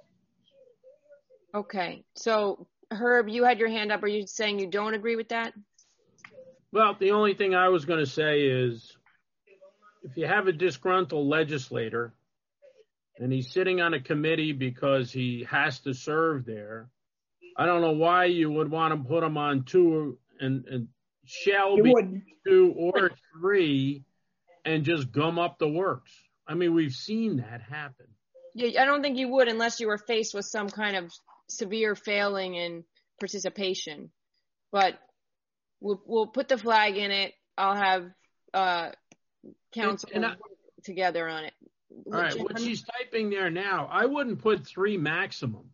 Okay. So Herb, you had your hand up. Are you saying you don't agree with that? Well, the only thing I was going to say is if you have a disgruntled legislator and he's sitting on a committee because he has to serve there, I don't know why you would want to put them on two and, and shall You be wouldn't. two or three and just gum up the works. I mean, we've seen that happen. Yeah, I don't think you would unless you were faced with some kind of severe failing in participation. But we'll we'll put the flag in it. I'll have uh, council And I- work together on it. All right, what she's typing there now, I wouldn't put three maximum.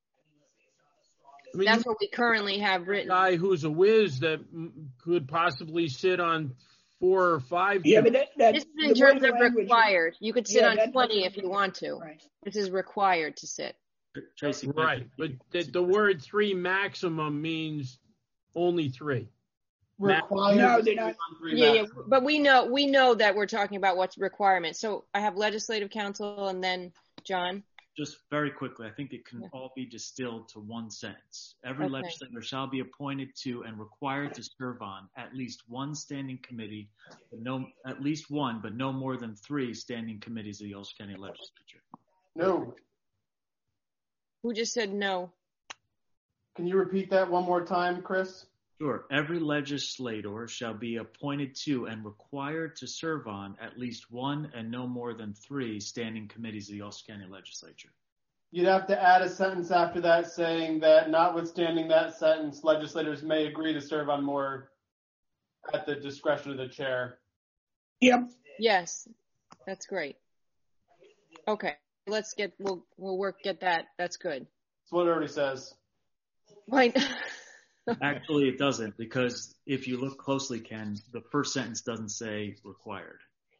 I mean, That's what we currently have a written. guy who's a whiz that m- could possibly sit on four or five. Yeah, but that, that This is in the terms way of the language- required. You could sit Yeah, on that- twenty if you want to. Right. This is required to sit. Tracy, Right, but the, the word three maximum means only three. Required. No, they're not. Yeah, yeah, but we know we know that we're talking about what's requirement. So I have legislative council and then John. Just very quickly, I think it can Yeah. all be distilled to one sentence. Every Okay. legislator shall be appointed to and required to serve on at least one standing committee, but no, at least one, but no more than three standing committees of the Ulster County Legislature. No. Who just said no? Can you repeat that one more time, Chris? Sure. Every legislator shall be appointed to and required to serve on at least one and no more than three standing committees of the Ulster County Legislature. You'd have to add a sentence after that saying that notwithstanding that sentence, legislators may agree to serve on more at the discretion of the chair. Yep. Yes, that's great. Okay, let's get we'll we'll work get that. That's good. That's what it already says. Right. Actually, it doesn't, because if you look closely, Ken, the first sentence doesn't say required.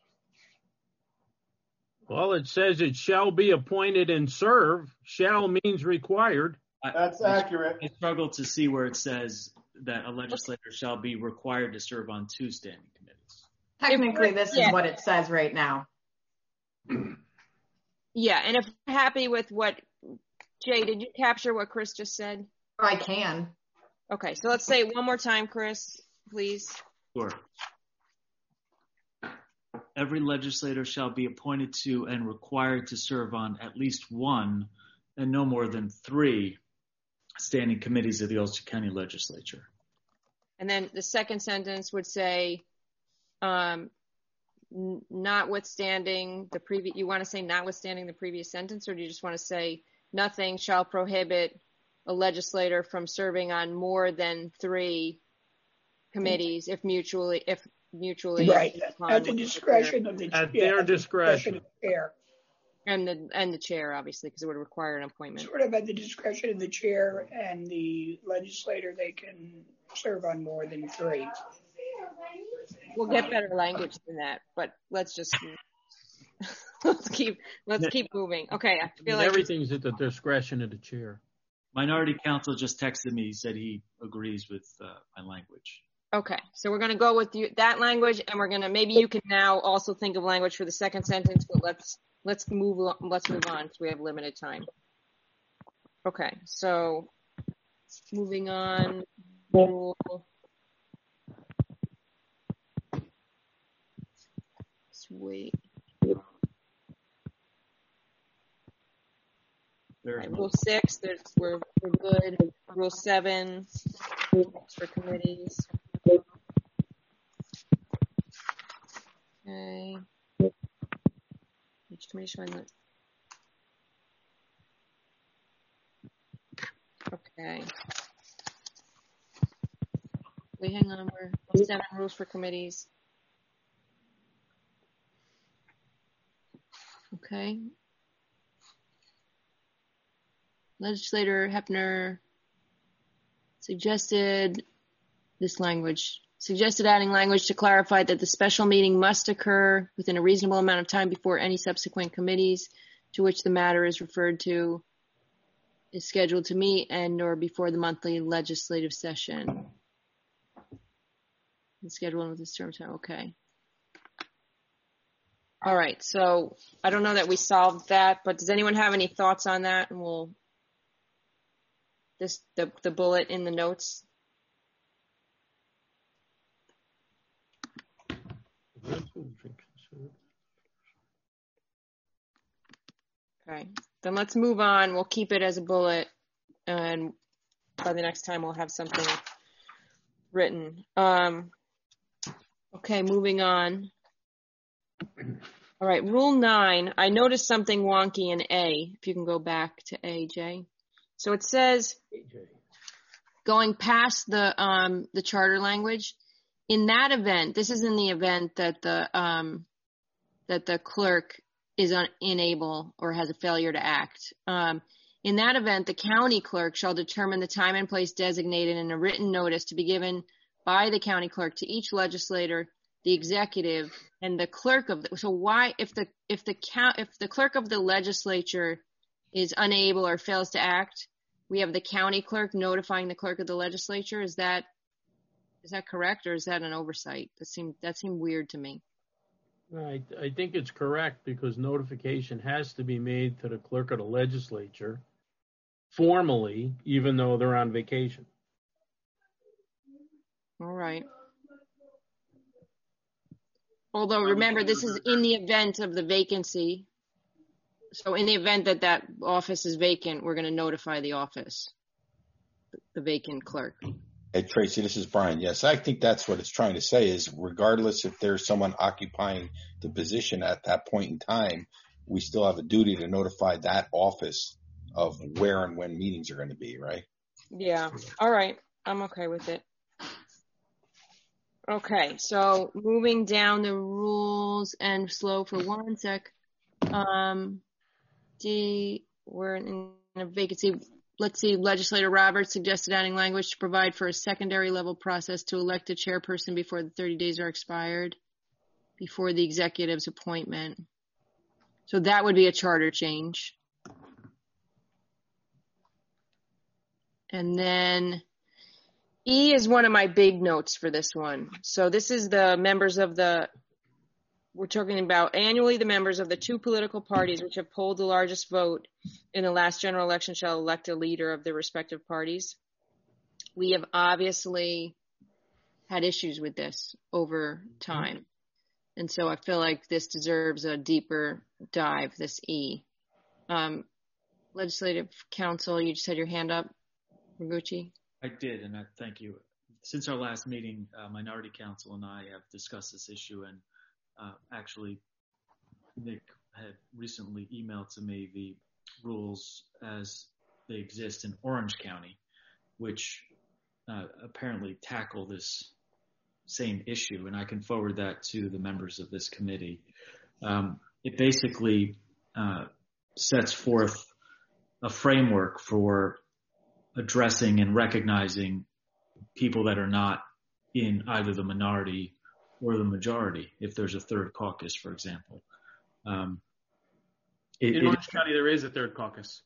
Well, it says it shall be appointed and serve. Shall means required. That's accurate. I struggle to see where it says that a legislator shall be required to serve on two standing committees. Technically, this Yeah. is what it says right now. Yeah, and if we're happy with what Jay, did you capture what Chris just said? I can. Okay, so let's say it one more time, Chris, please. Sure. Every legislator shall be appointed to and required to serve on at least one and no more than three standing committees of the Ulster County Legislature. And then the second sentence would say, um, n- notwithstanding the previous, you want to say notwithstanding the previous sentence, or do you just want to say nothing shall prohibit a legislator from serving on more than three committees if mutually, if mutually. Right. upon At the with discretion of the At yeah, their at the discretion. of the chair. And the, and the chair, obviously, because it would require an appointment. Sort of at the discretion of the chair and the legislator, they can serve on more than three. We'll get better language than that, but let's just, let's keep, let's keep moving. Okay, I feel like. Everything's at the discretion of the chair. Minority Counsel just texted me. He said he agrees with uh, my language. Okay, so we're going to go with you, that language, and we're going to, maybe you can now also think of language for the second sentence, but let's, let's move, on- let's move on because we have limited time. Okay, so moving on. Rule. Sweet. All right, rule six, there's, we're, we're good. Rule seven, for committees. Okay. Each committee showing that. Okay. Wait, hang on, we're seven rules for committees. Okay. Legislator Hepner suggested this language, suggested adding language to clarify that the special meeting must occur within a reasonable amount of time before any subsequent committees to which the matter is referred to is scheduled to meet and or before the monthly legislative session. The schedule with this term time, okay. All right, so I don't know that we solved that, but does anyone have any thoughts on that? And we'll this the the bullet in the notes. Okay, then let's move on. We'll keep it as a bullet, and by the next time we'll have something written. Um, okay, moving on. All right, rule nine. I noticed something wonky in A. If you can go back to A, Jay. So it says, going past the um, the charter language, in that event, this is in the event that the um, that the clerk is un- unable or has a failure to act. Um, in that event, the county clerk shall determine the time and place designated in a written notice to be given by the county clerk to each legislator, the executive, and the clerk of the, so why, if the, if the count, if the clerk of the legislature is unable or fails to act, we have the county clerk notifying the clerk of the legislature. Is that, is that correct, or is that an oversight? That seemed, that seemed weird to me. I, I think it's correct because notification has to be made to the clerk of the legislature formally, even though they're on vacation. All right. Although, remember, this is in the event of the vacancy. So in the event that that office is vacant, we're going to notify the office, the vacant clerk. Hey, Tracy, this is Brian. Yes, I think that's what it's trying to say is regardless if there's someone occupying the position at that point in time, we still have a duty to notify that office of where and when meetings are going to be, right? Yeah. All right. I'm okay with it. Okay, so moving down the rules and slow for one sec. Um, D, we're in a vacancy. Let's see, Legislator Roberts suggested adding language to provide for a secondary level process to elect a chairperson before the thirty days are expired, before the executive's appointment. So that would be a charter change. And then E is one of my big notes for this one. So this is the members of the, we're talking about annually the members of the two political parties which have polled the largest vote in the last general election shall elect a leader of their respective parties. We have obviously had issues with this over time. And so I feel like this deserves a deeper dive, this E. Um, Legislative Council, you just had your hand up, Noguchi. I did, and I thank you. Since our last meeting, uh, Minority Council and I have discussed this issue, and uh, actually Nick had recently emailed to me the rules as they exist in Orange County, which uh, apparently tackle this same issue, and I can forward that to the members of this committee. Um, it basically uh, sets forth a framework for addressing and recognizing people that are not in either the minority or the majority, if there's a third caucus, for example. Um, it, in Orange it, County, there is a third caucus.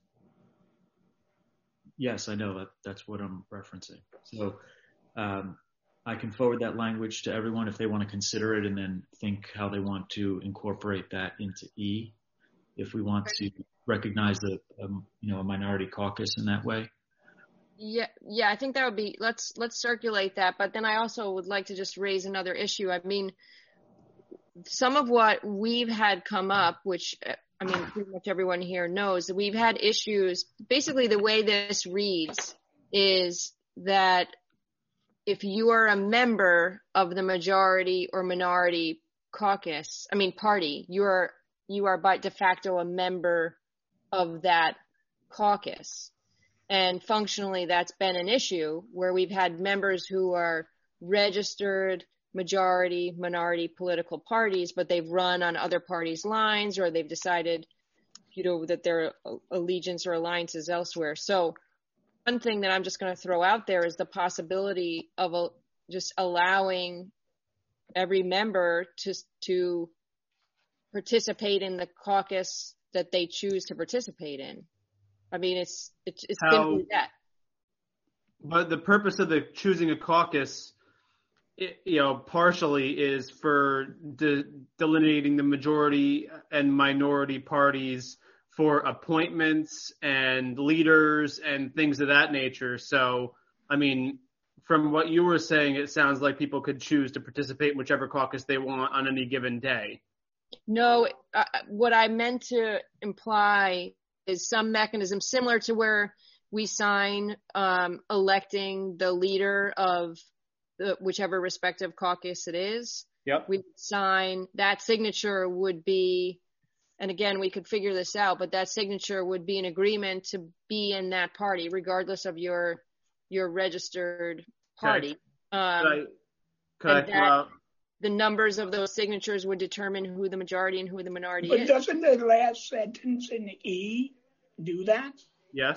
Yes, I know that. That's what I'm referencing. So um, I can forward that language to everyone if they want to consider it and then think how they want to incorporate that into E, if we want to recognize the um, you know a minority caucus in that way. Yeah, yeah, I think that would be, let's, let's circulate that. But then I also would like to just raise another issue. I mean, some of what we've had come up, which, I mean, pretty much everyone here knows that we've had issues. Basically, the way this reads is that if you are a member of the majority or minority caucus, I mean, party, you are, you are by de facto a member of that caucus. And functionally, that's been an issue where we've had members who are registered majority, minority political parties, but they've run on other parties' lines, or they've decided, you know, that their allegiance or alliances elsewhere. So one thing that I'm just going to throw out there is the possibility of a, just allowing every member to, to participate in the caucus that they choose to participate in. I mean, it's it's, it's How, simply that. But the purpose of the choosing a caucus, it, you know, partially is for de- delineating the majority and minority parties for appointments and leaders and things of that nature. So, I mean, from what you were saying, it sounds like people could choose to participate in whichever caucus they want on any given day. No, uh, what I meant to imply is some mechanism similar to where we sign um, electing the leader of the, whichever respective caucus it is. Yep. We sign, that signature would be, and again, we could figure this out, but that signature would be an agreement to be in that party, regardless of your your registered party. Could Um, I, could I and throw that- out? the numbers of those signatures would determine who the majority and who the minority But is. doesn't the last sentence in E do that? Yes.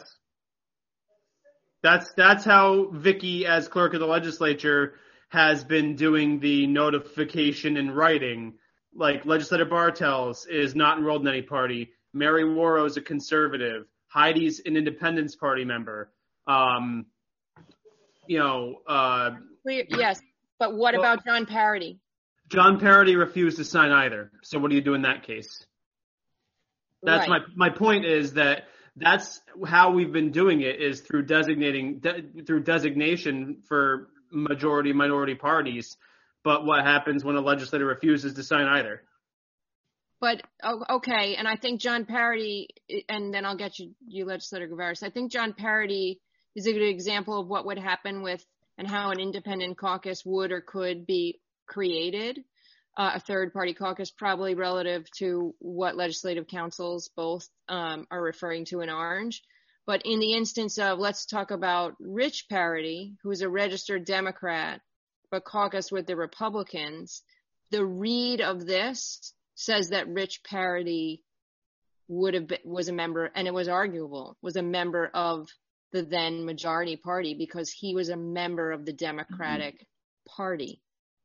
That's that's how Vicky, as clerk of the legislature, has been doing the notification in writing. Like Legislator Bartels is not enrolled in any party. Mary Warrow is a conservative. Heidi's an Independence Party member. Um, you know, uh, Clear- Yes, but what Well- about John Parody? John Parody refused to sign either. So what do you do in that case? That's Right. my my point is that that's how we've been doing it is through designating de- through designation for majority minority parties. But what happens when a legislator refuses to sign either? But, oh, okay, and I think John Parody, and then I'll get you, you Legislator Gavaris, I think John Parody is a good example of what would happen with and how an independent caucus would or could be created, uh, a third-party caucus, probably relative to what legislative councils both um, are referring to in Orange. But in the instance of, let's talk about Rich Parody, who is a registered Democrat, but caucus with the Republicans, the read of this says that Rich Parody would have been, was a member, and it was arguable, was a member of the then majority party because he was a member of the Democratic mm-hmm. Party.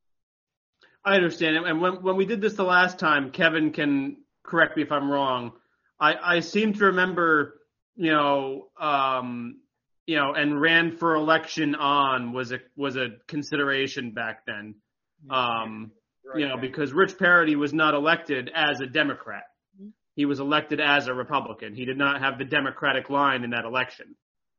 I understand it. And when when we did this the last time, Kevin can correct me if I'm wrong. I, I seem to remember, you know, um, you know, and ran for election on was a was a consideration back then. Um, right, you know, right. Because Rich Parody was not elected as a Democrat. Mm-hmm. He was elected as a Republican. He did not have the Democratic line in that election.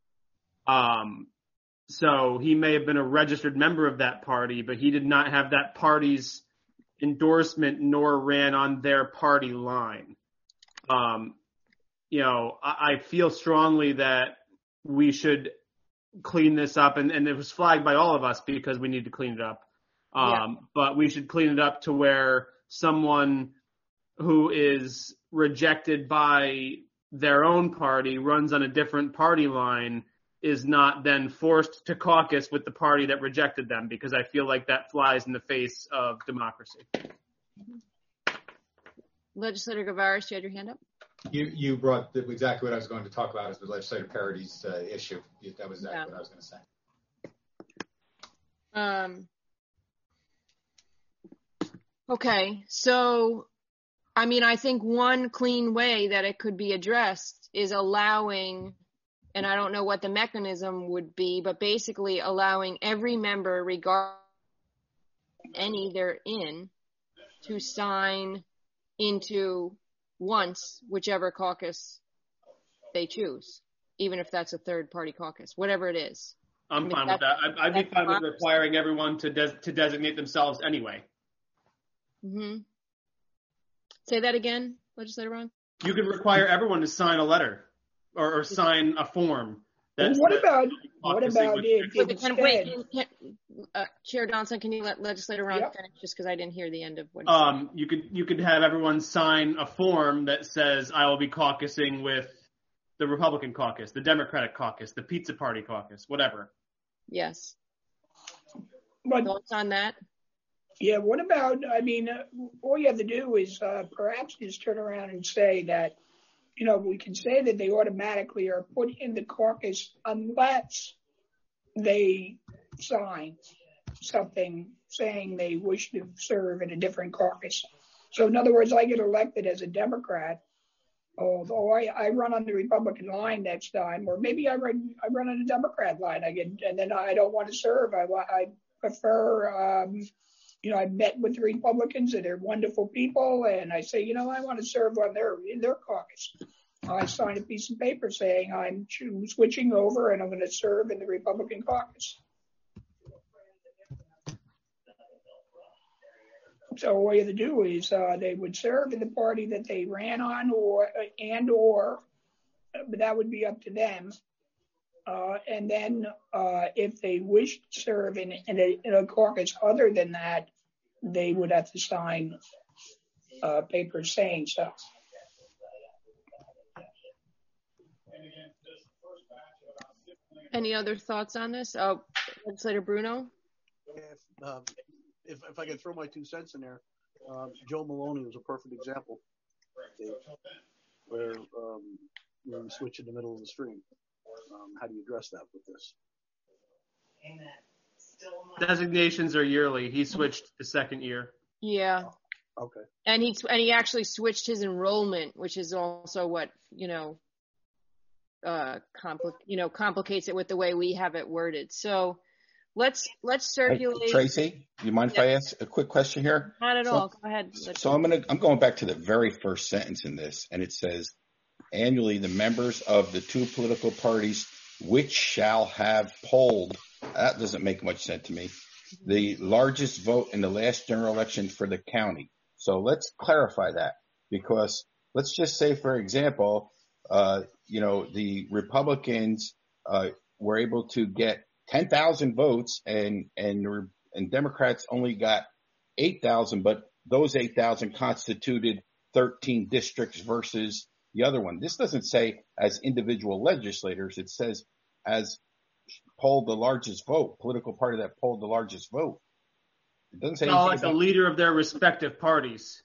Um, so he may have been a registered member of that party, but he did not have that party's endorsement nor ran on their party line. Um, you know, I, I feel strongly that we should clean this up, and, and it was flagged by all of us because we need to clean it up. Um, yeah. But we should clean it up to where someone who is rejected by their own party runs on a different party line is not then forced to caucus with the party that rejected them, because I feel like that flies in the face of democracy. Legislator Gavaris, you had your hand up? You you brought the, exactly what I was going to talk about is the legislative Parody's uh, issue. That was exactly yeah. what I was going to say. Um. Okay, so, I mean, I think one clean way that it could be addressed is allowing, and I don't know what the mechanism would be, but basically allowing every member, regardless of any they're in, to sign into once whichever caucus they choose, even if that's a third-party caucus, whatever it is. I'm I mean, fine with that. I, I'd be fine with requiring everyone to des- to designate themselves anyway. Mm-hmm. Say that again, Legislator Ron. You could require everyone to sign a letter or, or sign a form. Well, what about what about if instead, can, wait, can, uh, Chair Donaldson, can you let Legislator Ron yep. finish just because I didn't hear the end of what he um, said. You could you could have everyone sign a form that says I will be caucusing with the Republican caucus, the Democratic caucus, the Pizza Party caucus, whatever. Yes. But, Thoughts on that? Yeah, what about, I mean, uh, all you have to do is uh, perhaps just turn around and say that, you know, we can say that they automatically are put in the caucus unless they sign something saying they wish to serve in a different caucus. So in other words, I get elected as a Democrat, although I, I run on the Republican line next time, or maybe I run I run on the Democrat line. I get, and then I don't want to serve. I I prefer. Um, You know, I've met with the Republicans and they're wonderful people. And I say, you know, I want to serve on their, in their caucus. I sign a piece of paper saying I'm switching over and I'm going to serve in the Republican caucus. So all you have to do is uh, they would serve in the party that they ran on or, and or, but that would be up to them. Uh, and then uh, if they wish to serve in, in, a, in a caucus other than that, they would have to sign uh, papers saying so. Any other thoughts on this? Oh, Legislator Bruno? If, um, if, if I could throw my two cents in there, um, Joe Maloney was a perfect example, Dave, where um, you know, you switch in the middle of the stream. Um, how do you address that with this? Designations are yearly. He switched the second year. Yeah. Okay. And he and he actually switched his enrollment, which is also what, you know, uh, compli- you know, complicates it with the way we have it worded. So let's let's circulate. Hey, Tracy, you mind if yeah. I ask a quick question here? Not at so, all. Go ahead. Let's so I'm gonna I'm going back to the very first sentence in this, and it says, annually the members of the two political parties which shall have polled. That doesn't make much sense to me. The largest vote in the last general election for the county. So let's clarify that, because let's just say, for example, uh, you know, the Republicans uh, were able to get ten thousand votes, and and and Democrats only got eight thousand, but those eight thousand constituted thirteen districts versus the other one. This doesn't say as individual legislators. It says as polled the largest vote, political party that polled the largest vote. It doesn't say No, anything like the about- leader of their respective parties.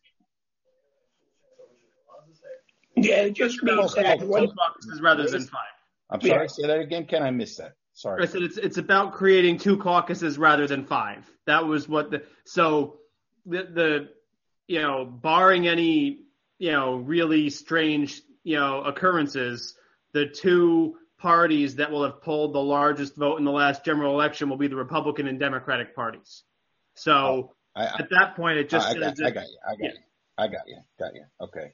Yeah, it just means that Two what, caucuses rather than five. I'm sorry, say that again. Can I miss that? Sorry. I said it's it's about creating two caucuses rather than five. That was what the so the the you know, barring any you know really strange you know occurrences, the two parties that will have polled the largest vote in the last general election will be the Republican and Democratic parties. So Oh, I, I, at that point, it just I, I, says got, that- I got you. I got yeah. you. I got you. Got you. Okay.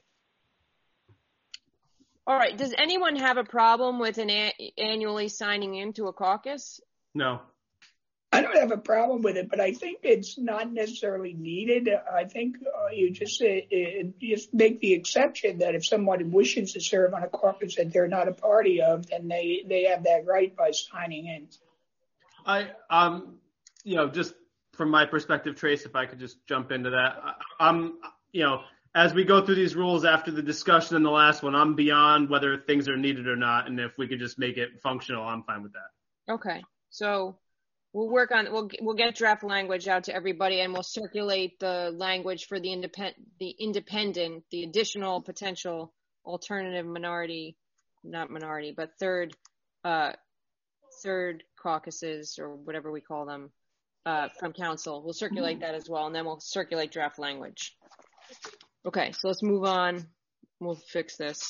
All right. Does anyone have a problem with an a- annually signing into a caucus? No. I don't have a problem with it, but I think it's not necessarily needed. I think uh, you just uh, uh, just make the exception that if someone wishes to serve on a caucus that they're not a party of, then they, they have that right by signing in. I, um, you know, just from my perspective, Trace, if I could just jump into that, I, I'm, you know, as we go through these rules after the discussion in the last one, I'm beyond whether things are needed or not. And if we could just make it functional, I'm fine with that. Okay. So we'll work on, we'll, we'll get draft language out to everybody, and we'll circulate the language for the independent, the independent, the additional potential alternative minority, not minority, but third, uh, third caucuses or whatever we call them, uh, from council. We'll circulate that as well, and then we'll circulate draft language. Okay, so let's move on. We'll fix this.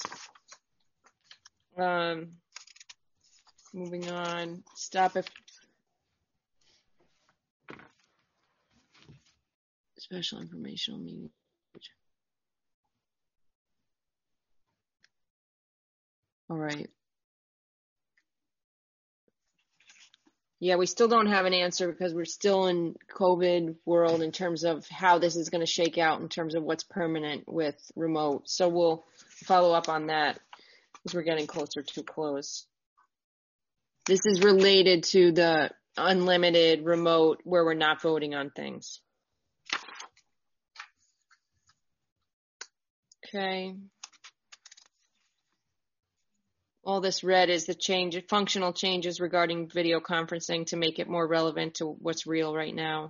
Um, moving on. Stop if special informational meeting. All right. Yeah, we still don't have an answer because we're still in COVID world in terms of how this is going to shake out in terms of what's permanent with remote. So we'll follow up on that as we're getting closer to close. This is related to the unlimited remote where we're not voting on things. Okay. All this red is the change, functional changes regarding video conferencing to make it more relevant to what's real right now.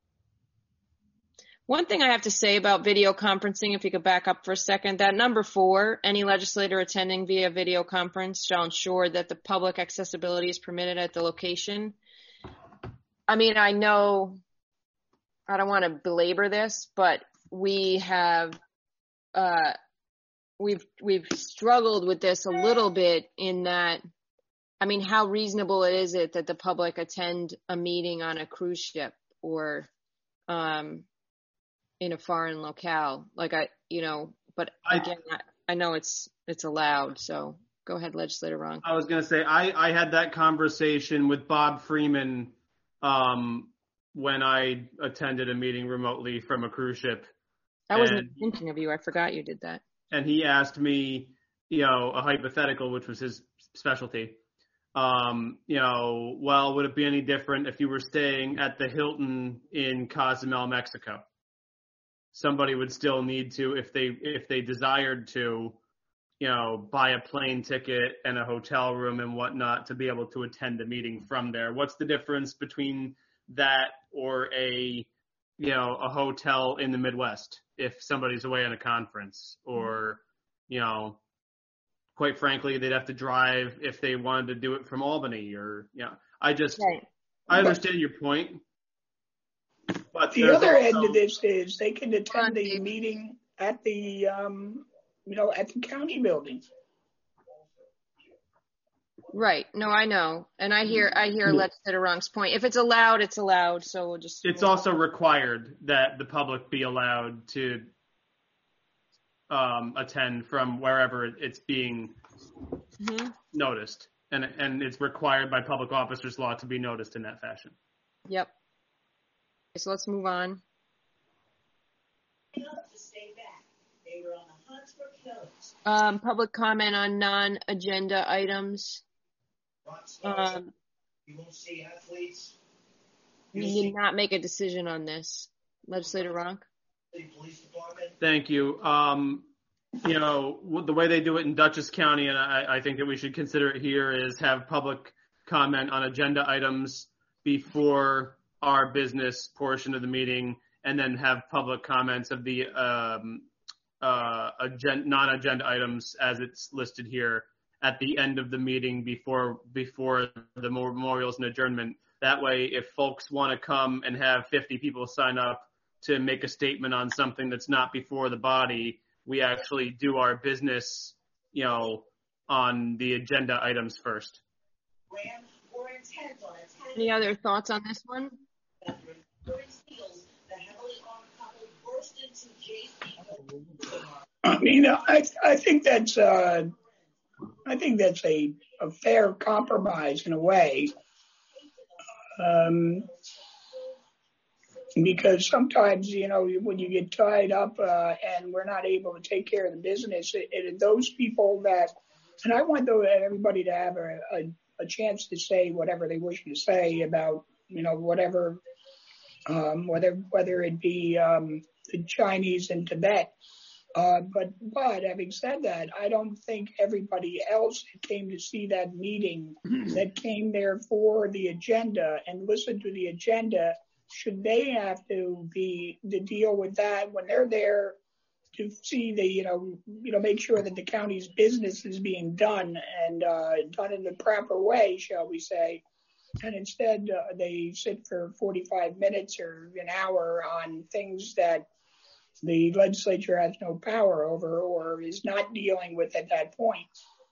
One thing I have to say about video conferencing, if you could back up for a second, that number four, any legislator attending via video conference shall ensure that the public accessibility is permitted at the location. I mean, I know, I don't want to belabor this, but we have, uh, We've we've struggled with this a little bit in that, I mean, how reasonable is it that the public attend a meeting on a cruise ship or um, in a foreign locale? Like I, you know, but again, I, I know it's it's allowed. So go ahead, Legislator Ron. I was going to say, I, I had that conversation with Bob Freeman um, when I attended a meeting remotely from a cruise ship. I wasn't And- thinking of you. I forgot you did that. and he asked me, you know, a hypothetical, which was his specialty. Um, you know, well, would it be any different if you were staying at the Hilton in Cozumel, Mexico? Somebody would still need to, if they if they desired to, you know, buy a plane ticket and a hotel room and whatnot to be able to attend a meeting from there. What's the difference between that or a, you know, a hotel in the Midwest if somebody's away on a conference? Or, you know, quite frankly, they'd have to drive if they wanted to do it from Albany or, you know, I just, Right. I understand your point. But The there's other end also- of this is they can attend the meeting at the, um, you know, at the county building. Right. No, I know. And I hear, I hear legislator Runk's point. If it's allowed, it's allowed. So we'll just. It's also required that the public be allowed to um, attend from wherever it's being Mhm. noticed. And, and it's required by public officers law to be noticed in that fashion. Yep. Okay, so let's move on. To stay back. They were on the hunt for killers. Um, public comment on non-agenda items. Um, You won't see athletes. we did not make a decision on this. Legislator Ronk? The police department. Thank you. Um, you know, w- the way they do it in Dutchess County, and I, I think that we should consider it here, is have public comment on agenda items before our business portion of the meeting, and then have public comments of the um, uh, agen- non-agenda items as it's listed here at the end of the meeting before before the memorials and adjournment. That way, if folks want to come and have fifty people sign up to make a statement on something that's not before the body, we actually do our business, you know, on the agenda items first. Ran were intent on attacking. Any other thoughts on this one? During Steele's, the heavily armed couple burst into Jay's vehicle. I mean, I I think that's uh, I think that's a, a fair compromise in a way, um, because sometimes you know when you get tied up uh, and we're not able to take care of the business, it, it those people that, and I want though everybody to have a, a, a chance to say whatever they wish to say about you know whatever, um, whether whether it be um, the Chinese in Tibet. Uh, but, but having said that, I don't think everybody else that came to see that meeting, that came there for the agenda and listened to the agenda, should they have to be to deal with that when they're there to see the, you know, you know, make sure that the county's business is being done and uh, done in the proper way, shall we say? And instead, uh, they sit for forty-five minutes or an hour on things that the legislature has no power over or is not dealing with at that point.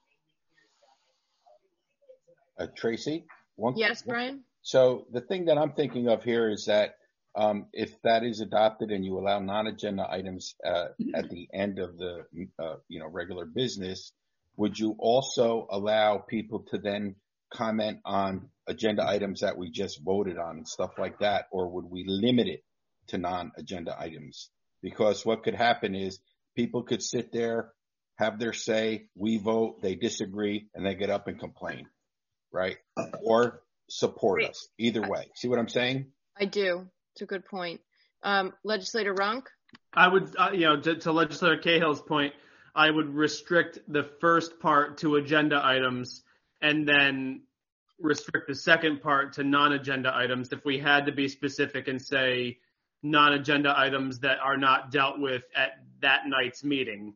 Uh, Tracy? One, Yes, Brian? So the thing that I'm thinking of here is that um, if that is adopted and you allow non-agenda items uh, at the end of the uh, you know regular business, would you also allow people to then comment on agenda items that we just voted on and stuff like that, or would we limit it to non-agenda items? Because what could happen is people could sit there, have their say, we vote, they disagree, and they get up and complain, right? Or support us. Either way. See what I'm saying? I do. It's a good point. Um, Legislator Runk? I would, uh, you know, to, to Legislator Cahill's point, I would restrict the first part to agenda items and then restrict the second part to non-agenda items if we had to be specific and say non-agenda items that are not dealt with at that night's meeting.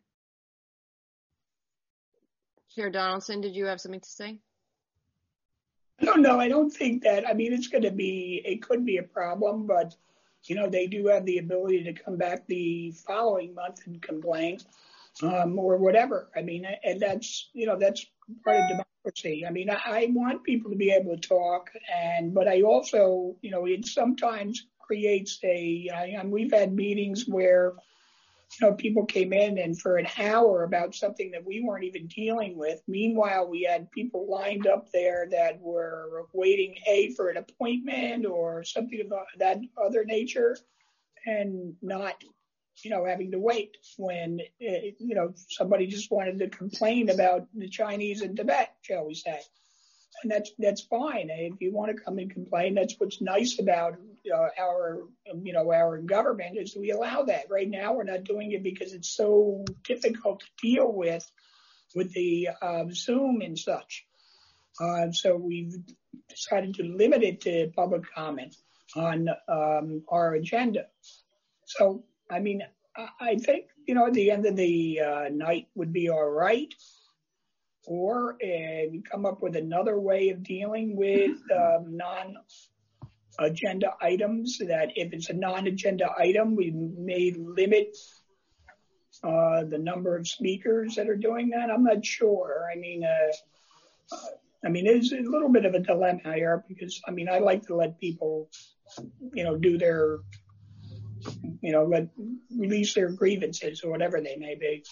Chair Donaldson, did you have something to say? No, no, I don't think that. I mean, it's going to be, it could be a problem, but, you know, they do have the ability to come back the following month and complain um, or whatever. I mean, and that's, you know, that's part of democracy. I mean, I, I want people to be able to talk, and but I also, you know, it sometimes creates a, and we've had meetings where, you know, people came in and for an hour about something that we weren't even dealing with. Meanwhile, we had people lined up there that were waiting, A, for an appointment or something of that other nature, and not, you know, having to wait when, you know, somebody just wanted to complain about the Chinese in Tibet, shall we say. and that's that's fine. If you want to come and complain, that's what's nice about uh, our you know our government is we allow that. Right now, we're not doing it because it's so difficult to deal with with the um, Zoom and such. Uh, so we've decided to limit it to public comment on um, our agenda. So I mean, I, I think you know at the end of the uh, night would be all right. Or uh, we come up with another way of dealing with um, non-agenda items, that if it's a non-agenda item, we may limit uh, the number of speakers that are doing that. I'm not sure. I mean, uh, uh, I mean, it's a little bit of a dilemma here because, I mean, I like to let people, you know, do their, you know, let release their grievances or whatever they may be.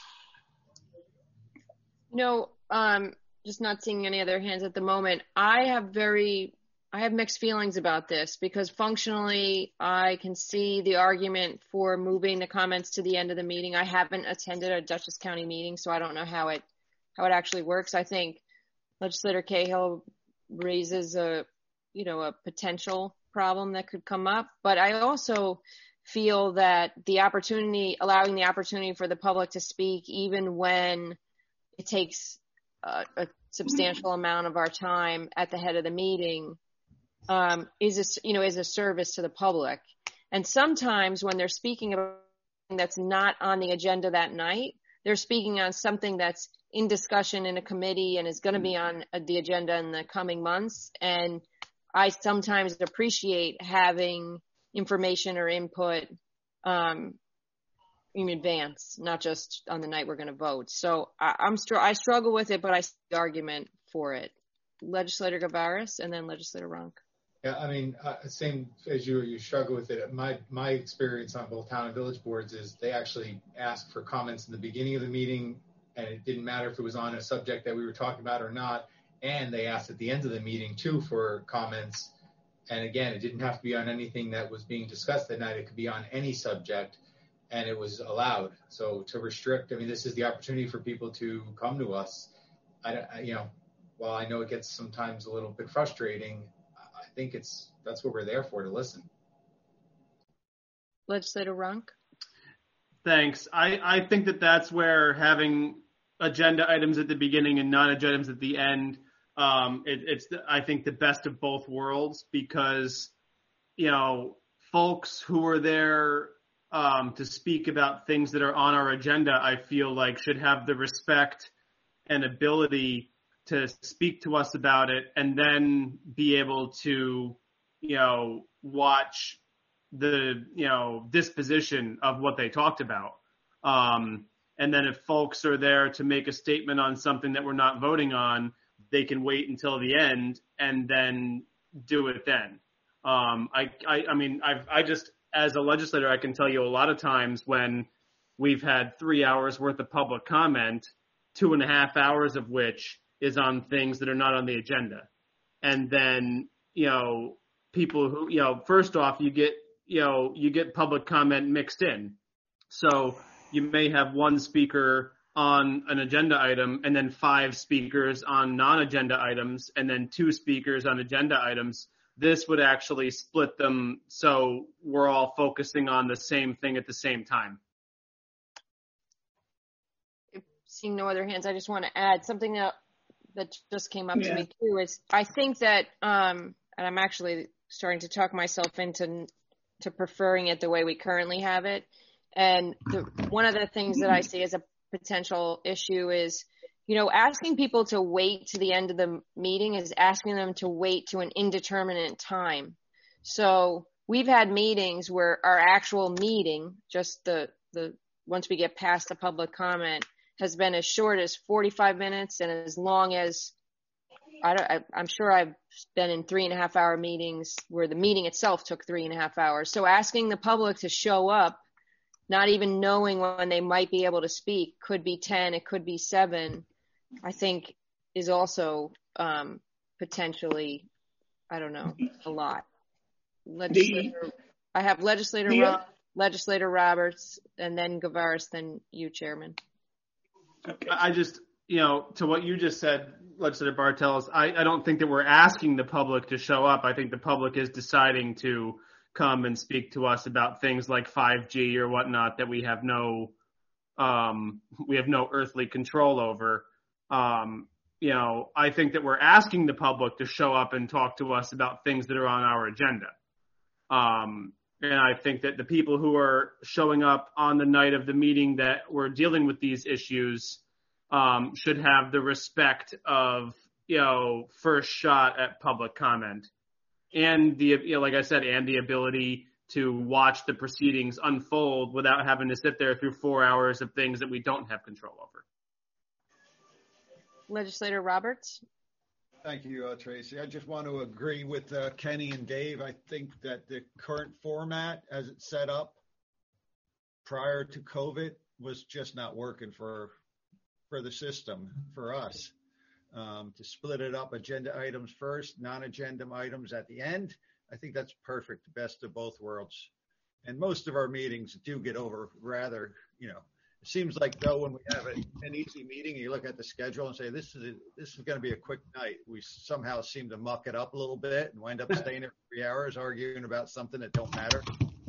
No, um, just not seeing any other hands at the moment. I have very, I have mixed feelings about this because functionally I can see the argument for moving the comments to the end of the meeting. I haven't attended a Dutchess County meeting, so I don't know how it, how it actually works. I think Legislator Cahill raises a, you know, a potential problem that could come up, but I also feel that the opportunity, allowing the opportunity for the public to speak, even when it takes a, a substantial amount of our time at the head of the meeting, um, is a, you know, is a service to the public. And sometimes when they're speaking about something that's not on the agenda that night, they're speaking on something that's in discussion in a committee and is going to be on the agenda in the coming months. And I sometimes appreciate having information or input um, in advance, not just on the night we're going to vote. So I, I'm str- I struggle with it, but I see the argument for it. Legislator Gavaris and then Legislator Ronk. Yeah, I mean, uh, same as you, you struggle with it. My my experience on both town and village boards is they actually ask for comments in the beginning of the meeting, and it didn't matter if it was on a subject that we were talking about or not. And they asked at the end of the meeting too for comments. And again, it didn't have to be on anything that was being discussed that night. It could be on any subject, and it was allowed. So to restrict, I mean, this is the opportunity for people to come to us. I, I you know, while I know it gets sometimes a little bit frustrating, I think it's that's what we're there for, to listen. Legislator Ronk. Thanks. I, I think that that's where having agenda items at the beginning and non-agenda items at the end, um, it, it's, the, I think, the best of both worlds because, you know, folks who are there um, to speak about things that are on our agenda, I feel like should have the respect and ability to speak to us about it and then be able to, you know, watch the, you know, disposition of what they talked about. Um, and then if folks are there to make a statement on something that we're not voting on, they can wait until the end and then do it then. Um, I, I, I mean, I've, I just, as a legislator, I can tell you a lot of times when we've had three hours worth of public comment, two and a half hours of which is on things that are not on the agenda. And then, you know, people who, you know, first off, you get, you know, you get public comment mixed in. So you may have one speaker on an agenda item and then five speakers on non-agenda items and then two speakers on agenda items. This would actually split them so we're all focusing on the same thing at the same time. Seeing no other hands, I just want to add something that that just came up Yeah. to me too is I think that, um, and I'm actually starting to talk myself into to preferring it the way we currently have it. And the, one of the things that I see as a potential issue is, you know, asking people to wait to the end of the meeting is asking them to wait to an indeterminate time. So we've had meetings where our actual meeting, just the, the, once we get past the public comment, has been as short as forty-five minutes and as long as, I don't, I, I'm sure I've been in three and a half hour meetings where the meeting itself took three and a half hours. So asking the public to show up, not even knowing when they might be able to speak, could be ten, it could be seven, I think is also um, potentially, I don't know, a lot. Legislator, I have Legislator the, Ron, Legislator Roberts, and then Gavaris, then you, Chairman. Okay. I just, you know, to what you just said, Legislator Bartels, I, I don't think that we're asking the public to show up. I think the public is deciding to come and speak to us about things like five G or whatnot that we have no, um, we have no earthly control over. Um, you know, I think that we're asking the public to show up and talk to us about things that are on our agenda. Um, and I think that the people who are showing up on the night of the meeting that we're dealing with these issues um, should have the respect of, you know, first shot at public comment. And the, you know, like I said, and the ability to watch the proceedings unfold without having to sit there through four hours of things that we don't have control over. Legislator Roberts. Thank you, uh, Tracy. I just want to agree with uh, Kenny and Dave. I think that the current format as it's set up prior to COVID was just not working for for the system, for us. Um, to split it up, agenda items first, non-agenda items at the end. I think that's perfect, the best of both worlds. And most of our meetings do get over rather, you know, it seems like though when we have a, an easy meeting, you look at the schedule and say, this is a, this is going to be a quick night. We somehow seem to muck it up a little bit and wind up staying there for three hours arguing about something that don't matter.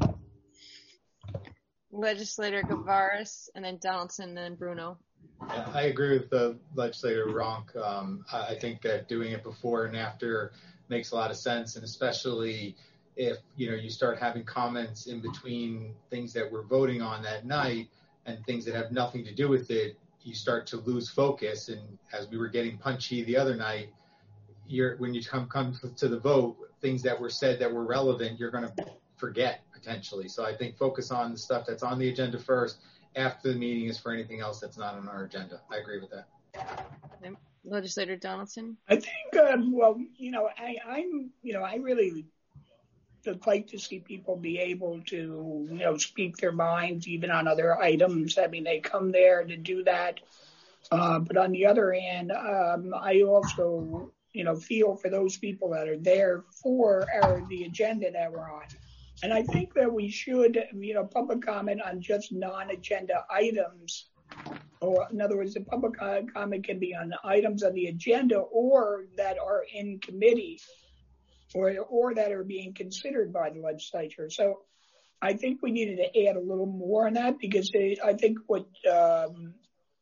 Legislator Gavaris, and then Donaldson, and then Bruno. Yeah, I agree with the legislator Ronk. Um, I think that doing it before and after makes a lot of sense, and especially if you know you start having comments in between things that we're voting on that night and things that have nothing to do with it, you start to lose focus. And as we were getting punchy the other night, you're when you come come to the vote, things that were said that were relevant, you're going to forget potentially. So I think focus on the stuff that's on the agenda first. After the meeting is for anything else that's not on our agenda. I agree with that. Legislator Donaldson. I think, um, well, you know, I, I'm, you know, I really would like to see people be able to, you know, speak their minds even on other items. I mean, they come there to do that. Uh, but on the other hand, um, I also, you know, feel for those people that are there for our, the agenda that we're on. And I think that we should, you know, public comment on just non-agenda items. Or in other words, the public comment can be on items on the agenda or that are in committee or, or that are being considered by the legislature. So I think we needed to add a little more on that because it, I think what, um,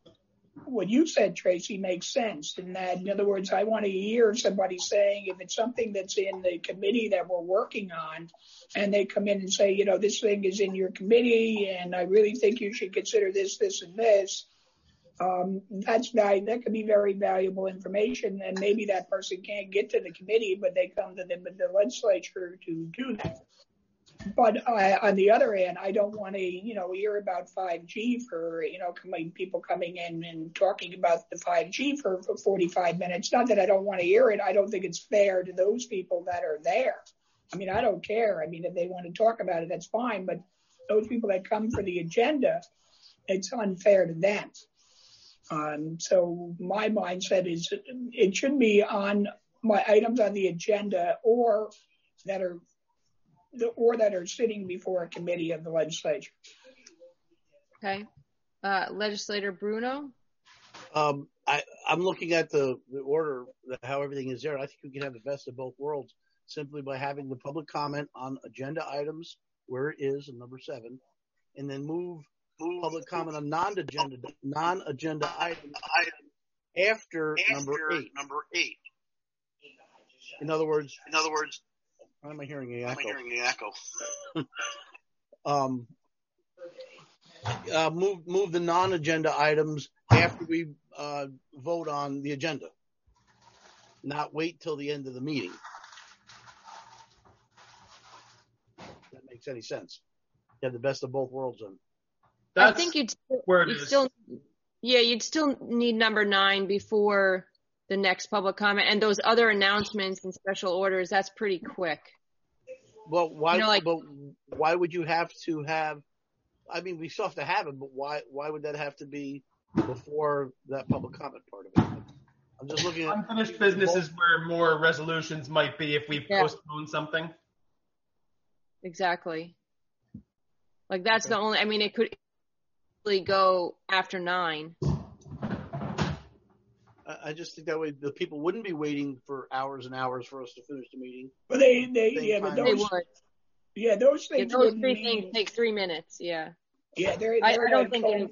what you said, Tracy, makes sense in that, in other words, I want to hear somebody saying if it's something that's in the committee that we're working on and they come in and say, you know, this thing is in your committee and I really think you should consider this, this, and this. Um, that's that could be very valuable information, and maybe that person can't get to the committee, but they come to the, the legislature to do that. But uh, on the other hand, I don't want to, you know, hear about five G for, you know, coming, people coming in and talking about the five G for, for forty-five minutes. Not that I don't want to hear it. I don't think it's fair to those people that are there. I mean, I don't care. I mean, if they want to talk about it, that's fine. But those people that come for the agenda, it's unfair to them. Um, so my mindset is it should be on my items on the agenda or that are the, or that are sitting before a committee of the legislature. Okay. Uh, Legislator Bruno. Um, I, I'm looking at the, the order, how everything is there. I think we can have the best of both worlds simply by having the public comment on agenda items where it is in number seven, and then move public comment on non-agenda non-agenda items after, after number eight. Number eight. In other words, in other words, why am I hearing the echo? Am I hearing the echo? um, uh, move move the non-agenda items after we uh, vote on the agenda. Not wait till the end of the meeting. If that makes any sense. You have the best of both worlds in. That's I think you'd, where it you'd is. still, yeah, you'd still need number nine before the next public comment, and those other announcements and special orders. That's pretty quick. Well, why? You know, like, but why would you have to have? I mean, we still have to have it, but why? Why would that have to be before that public comment part of it? I'm just looking at unfinished business is where more resolutions might be if we Yeah. postpone something. Exactly. Like that's the only. I mean, it could go after nine. I just think that way the people wouldn't be waiting for hours and hours for us to finish the meeting. But they, they, Same yeah, but time. They those, would. yeah, those Yeah, things those wouldn't three mean, things take three minutes. Yeah. yeah, they're, I, they're I don't like think calling- any.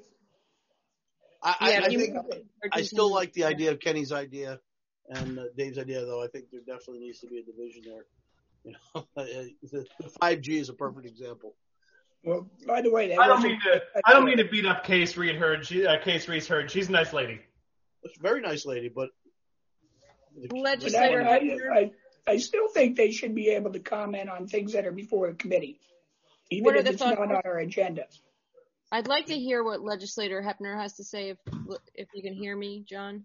I, I, Yeah, I you- think I still like the idea of Kenny's idea and uh, Dave's idea, though. I think there definitely needs to be a division there. You know, the, the five G is a perfect example. Well, by the way, that I don't wasn't- mean to. I don't mean to beat up Case Reed Hurd. She, uh, Case Reese Hurd. She's a nice lady. It's a very nice lady, but But I, Legislator I, Hefner, I, I still think they should be able to comment on things that are before the committee, even What are if the it's thoughts? not on our agenda. I'd like to hear what Legislator Hefner has to say. If if you can hear me, John.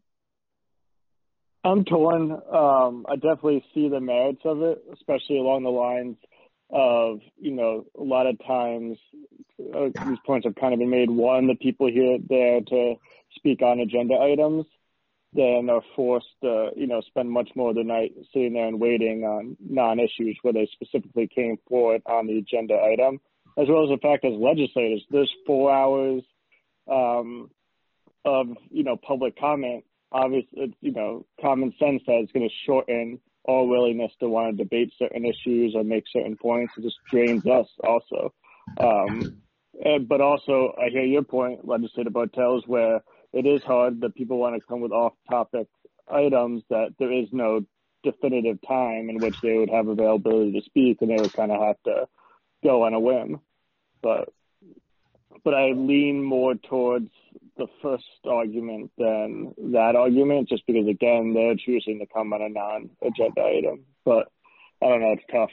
I'm torn. Um, I definitely see the merits of it, especially along the lines of, you know, a lot of times uh, these points have kind of been made. One, the people here there to speak on agenda items, then are forced to, you know, spend much more of the night sitting there and waiting on non-issues where they specifically came forward on the agenda item, as well as the fact as legislators, there's four hours um, of, you know, public comment. Obviously, you know, common sense that it's going to shorten our willingness to want to debate certain issues or make certain points. It just drains us also. Um, and, but also, I hear your point, Legislator Bartels, where it is hard that people want to come with off-topic items that there is no definitive time in which they would have availability to speak, and they would kind of have to go on a whim. But but I lean more towards the first argument than that argument, just because, again, they're choosing to come on a non-agenda item. But I don't know, it's tough.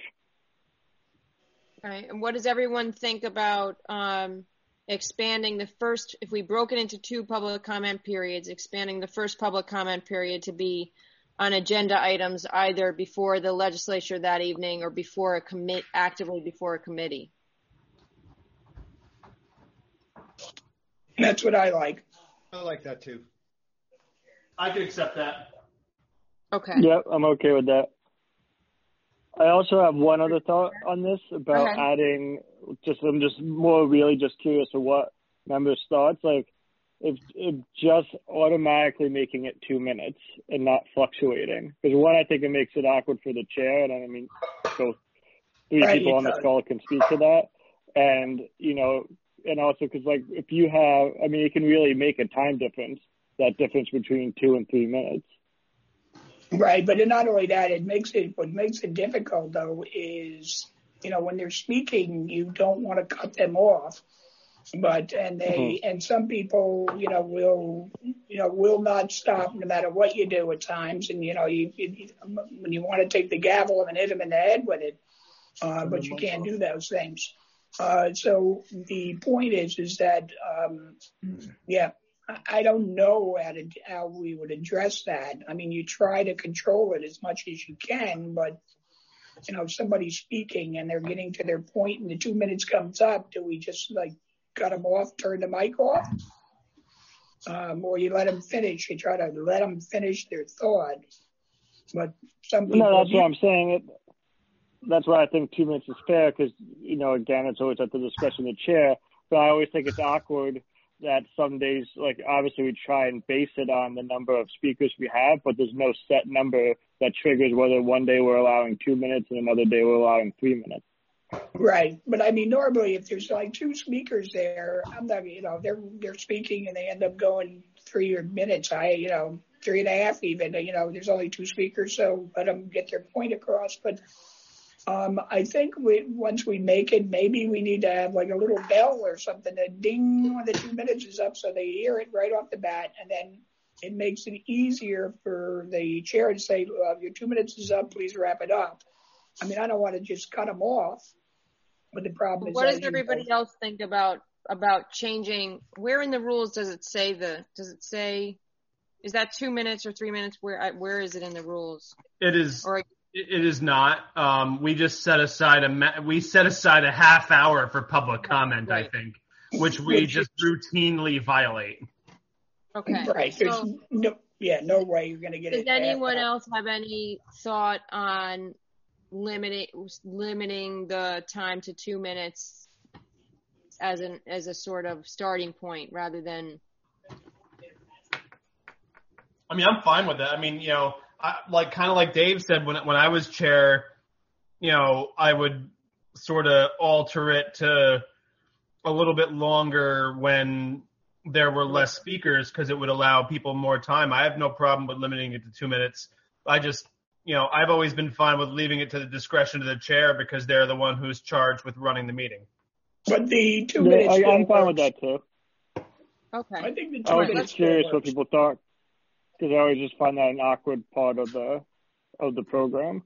All right. And what does everyone think about um, expanding the first, if we broke it into two public comment periods, expanding the first public comment period to be on agenda items either before the legislature that evening or before a commit, actively before a committee? That's what I like. I like that too. I could accept that. Okay. Yep, I'm okay with that. I also have one other thought on this about Okay. adding, just I'm just more really just curious of what members' thoughts, like if, if just automatically making it two minutes and not fluctuating. Because one, I think it makes it awkward for the chair, and I mean, so three Right, people on the it does. call can speak to that. And, you know, and also because, like, if you have, I mean, it can really make a time difference, that difference between two and three minutes. Right, but not only that, it makes it, what makes it difficult, though, is, you know, when they're speaking, you don't want to cut them off. But, and they, and some people, you know, will, you know, will not stop no matter what you do at times. And, you know, you, you when you want to take the gavel and hit them in the head with it, uh, but you can't do those things. Uh, so the point is, is that, um, yeah, I- I don't know how to, how we would address that. I mean, you try to control it as much as you can, but, you know, if somebody's speaking and they're getting to their point and the two minutes comes up, do we just like cut them off, turn the mic off? Um, or you let them finish, you try to let them finish their thought. But some people. No, that's what I'm saying. It, that's why I think two minutes is fair because, you know, again, it's always at the discretion of the chair. But I always think it's awkward that some days, like, obviously we try and base it on the number of speakers we have, but there's no set number that triggers whether one day we're allowing two minutes and another day we're allowing three minutes. Right. But I mean, normally if there's like two speakers there, I'm not, you know, they're, they're speaking and they end up going three minutes. I, you know, three and a half even, you know, there's only two speakers. So let them get their point across. But um, I think we, once we make it, maybe we need to have like a little bell or something that ding when the two minutes is up so they hear it right off the bat. And then it makes it easier for the chair to say, well, your two minutes is up, please wrap it up. I mean, I don't want to just cut them off. But the problem is, What does as you everybody know, else think about about changing? Where in the rules does it say the? Does it say? Is that two minutes or three minutes? Where where is it in the rules? It is. Or It is not. Um, we just set aside a ma- we set aside a half hour for public comment, right. I think, which we just routinely violate. Okay. right? There's So, no, yeah, no way you're going to get does it. anyone else have any thought on limiting limiting the time to two minutes as an as a sort of starting point rather than? I mean, I'm fine with it. I mean, you know, I, like kind of like Dave said, when when I was chair, you know, I would sort of alter it to a little bit longer when there were less speakers because it would allow people more time. I have no problem with limiting it to two minutes. I just, you know, I've always been fine with leaving it to the discretion of the chair because they're the one who's charged with running the meeting. But the two Yeah, minutes. I, still I'm fine with works. that too. Okay. I think the two I was minutes just still curious what works. people thought because I always just find that an awkward part of the of the program.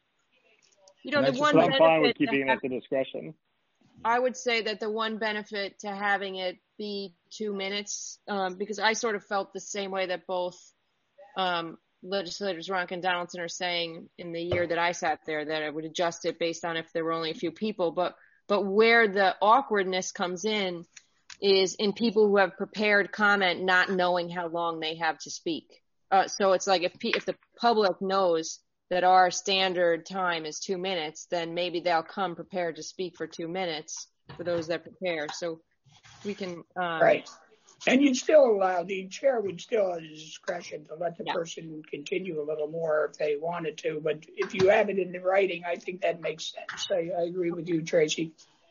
You know, And the that's one just- I'm fine with benefit to keeping it have- at the discretion. I would say that the one benefit to having it be two minutes, um, because I sort of felt the same way that both um, legislators Ronk and Donaldson are saying in the year that I sat there, that I would adjust it based on if there were only a few people. But but where the awkwardness comes in is in people who have prepared comment not knowing how long they have to speak. Uh, so it's like if pe- if the public knows that our standard time is two minutes, then maybe they'll come prepared to speak for two minutes for those that prepare. So we can. Um, Right. And you'd still allow, the chair would still have the discretion to let the Yeah. person continue a little more if they wanted to. But if you have it in the writing, I think that makes sense. I, I agree with you, Tracy.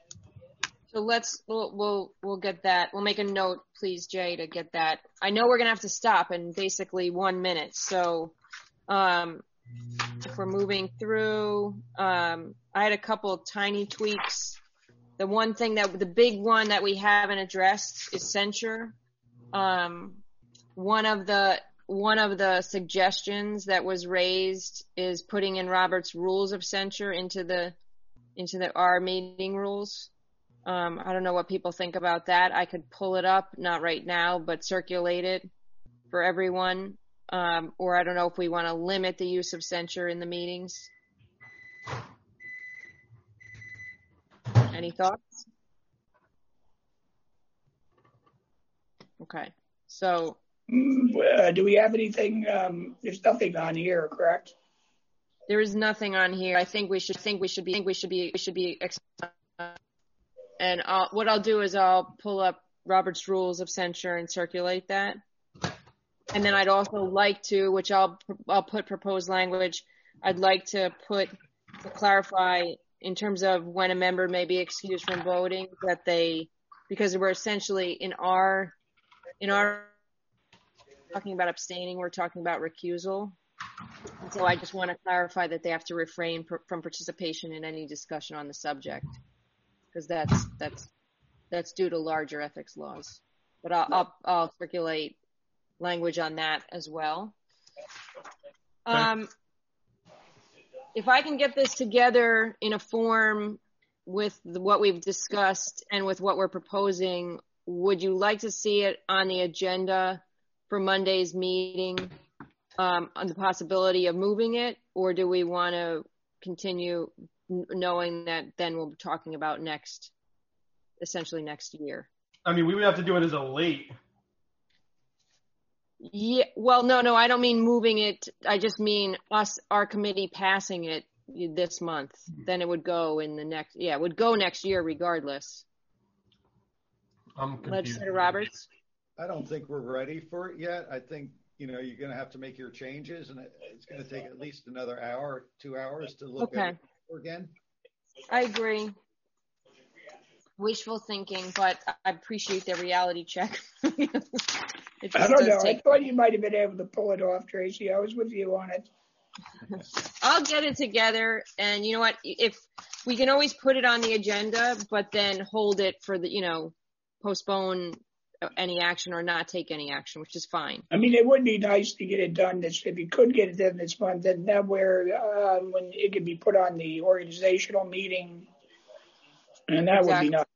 So let's, we'll, we'll, we'll get that. We'll make a note, please, Jay, to get that. I know we're going to have to stop in basically one minute. So, um, if we're moving through, um, I had a couple of tiny tweaks. The one thing that, the big one that we haven't addressed is censure. Um, one of the, one of the suggestions that was raised is putting in Robert's rules of censure into the, into the, our meeting rules. Um, I don't know what people think about that. I could pull it up, not right now, but circulate it for everyone. Um, or I don't know if we want to limit the use of censure in the meetings. Any thoughts? Okay. So, Mm, uh, do we have anything? Um, there's nothing on here, correct? there is nothing on here. I think we should think we should be think we should be we should be and I'll, what I'll do is I'll pull up Robert's rules of censure and circulate that. And then I'd also like to, which I'll I'll put proposed language. I'd like to put to clarify in terms of when a member may be excused from voting that they, because we're essentially in our in our talking about abstaining, we're talking about recusal. And so I just want to clarify that they have to refrain pr- from participation in any discussion on the subject, because that's that's that's due to larger ethics laws. But I'll I'll, I'll circulate language on that as well. Um, if I can get this together in a form with the, what we've discussed and with what we're proposing, would you like to see it on the agenda for Monday's meeting, um, on the possibility of moving it, or do we want to continue n- knowing that then we'll be talking about next, essentially next year? I mean, we would have to do it as a late. Yeah, well, no, no, I don't mean moving it. I just mean us, our committee passing it this month. Then it would go in the next, yeah, it would go next year regardless. I'm confused. Legislator Roberts? I don't think we're ready for it yet. I think, you know, you're going to have to make your changes, and it- it's going to take at least another hour, two hours to look Okay. at it again. I agree. Wishful thinking, but I appreciate the reality check. It I just don't does know. I take- thought you might have been able to pull it off, Tracy. I was with you on it. I'll get it together, and you know what? If we can always put it on the agenda, but then hold it for the, you know, postpone any action or not take any action, which is fine. I mean, it would be nice to get it done this, if you could get it done this month, then that where, uh, when it could be put on the organizational meeting, and that would be nice.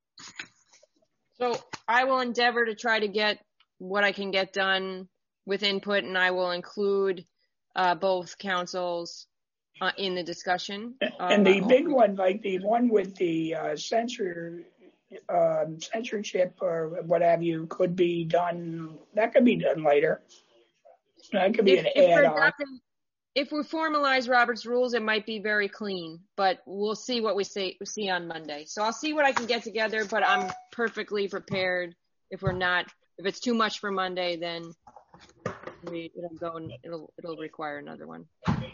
So I will endeavor to try to get what I can get done with input, and I will include uh, both councils uh, in the discussion. Uh, And the big one, like the one with the uh, censor, um, censorship or what have you, could be done, that could be done later. That could be if, an if we're add-on. adopting, if we formalize Robert's rules, it might be very clean, but we'll see what we say, see on Monday. So I'll see what I can get together, but I'm perfectly prepared. If we're not, if it's too much for Monday, then re- it'll go and it'll it'll require another one.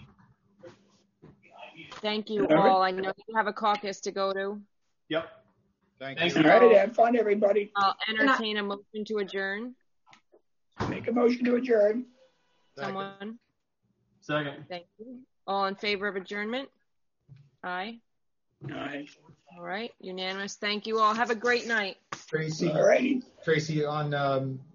Thank you All right. all. I know you have a caucus to go to. Yep. Thank Thanks. you. All right, have fun, everybody. I'll entertain a motion to adjourn. Make a motion to adjourn. Someone. Second. Thank you. All in favor of adjournment? Aye. Aye. All right. Unanimous. Thank you all. Have a great night. Tracy, All righty. Tracy, on um,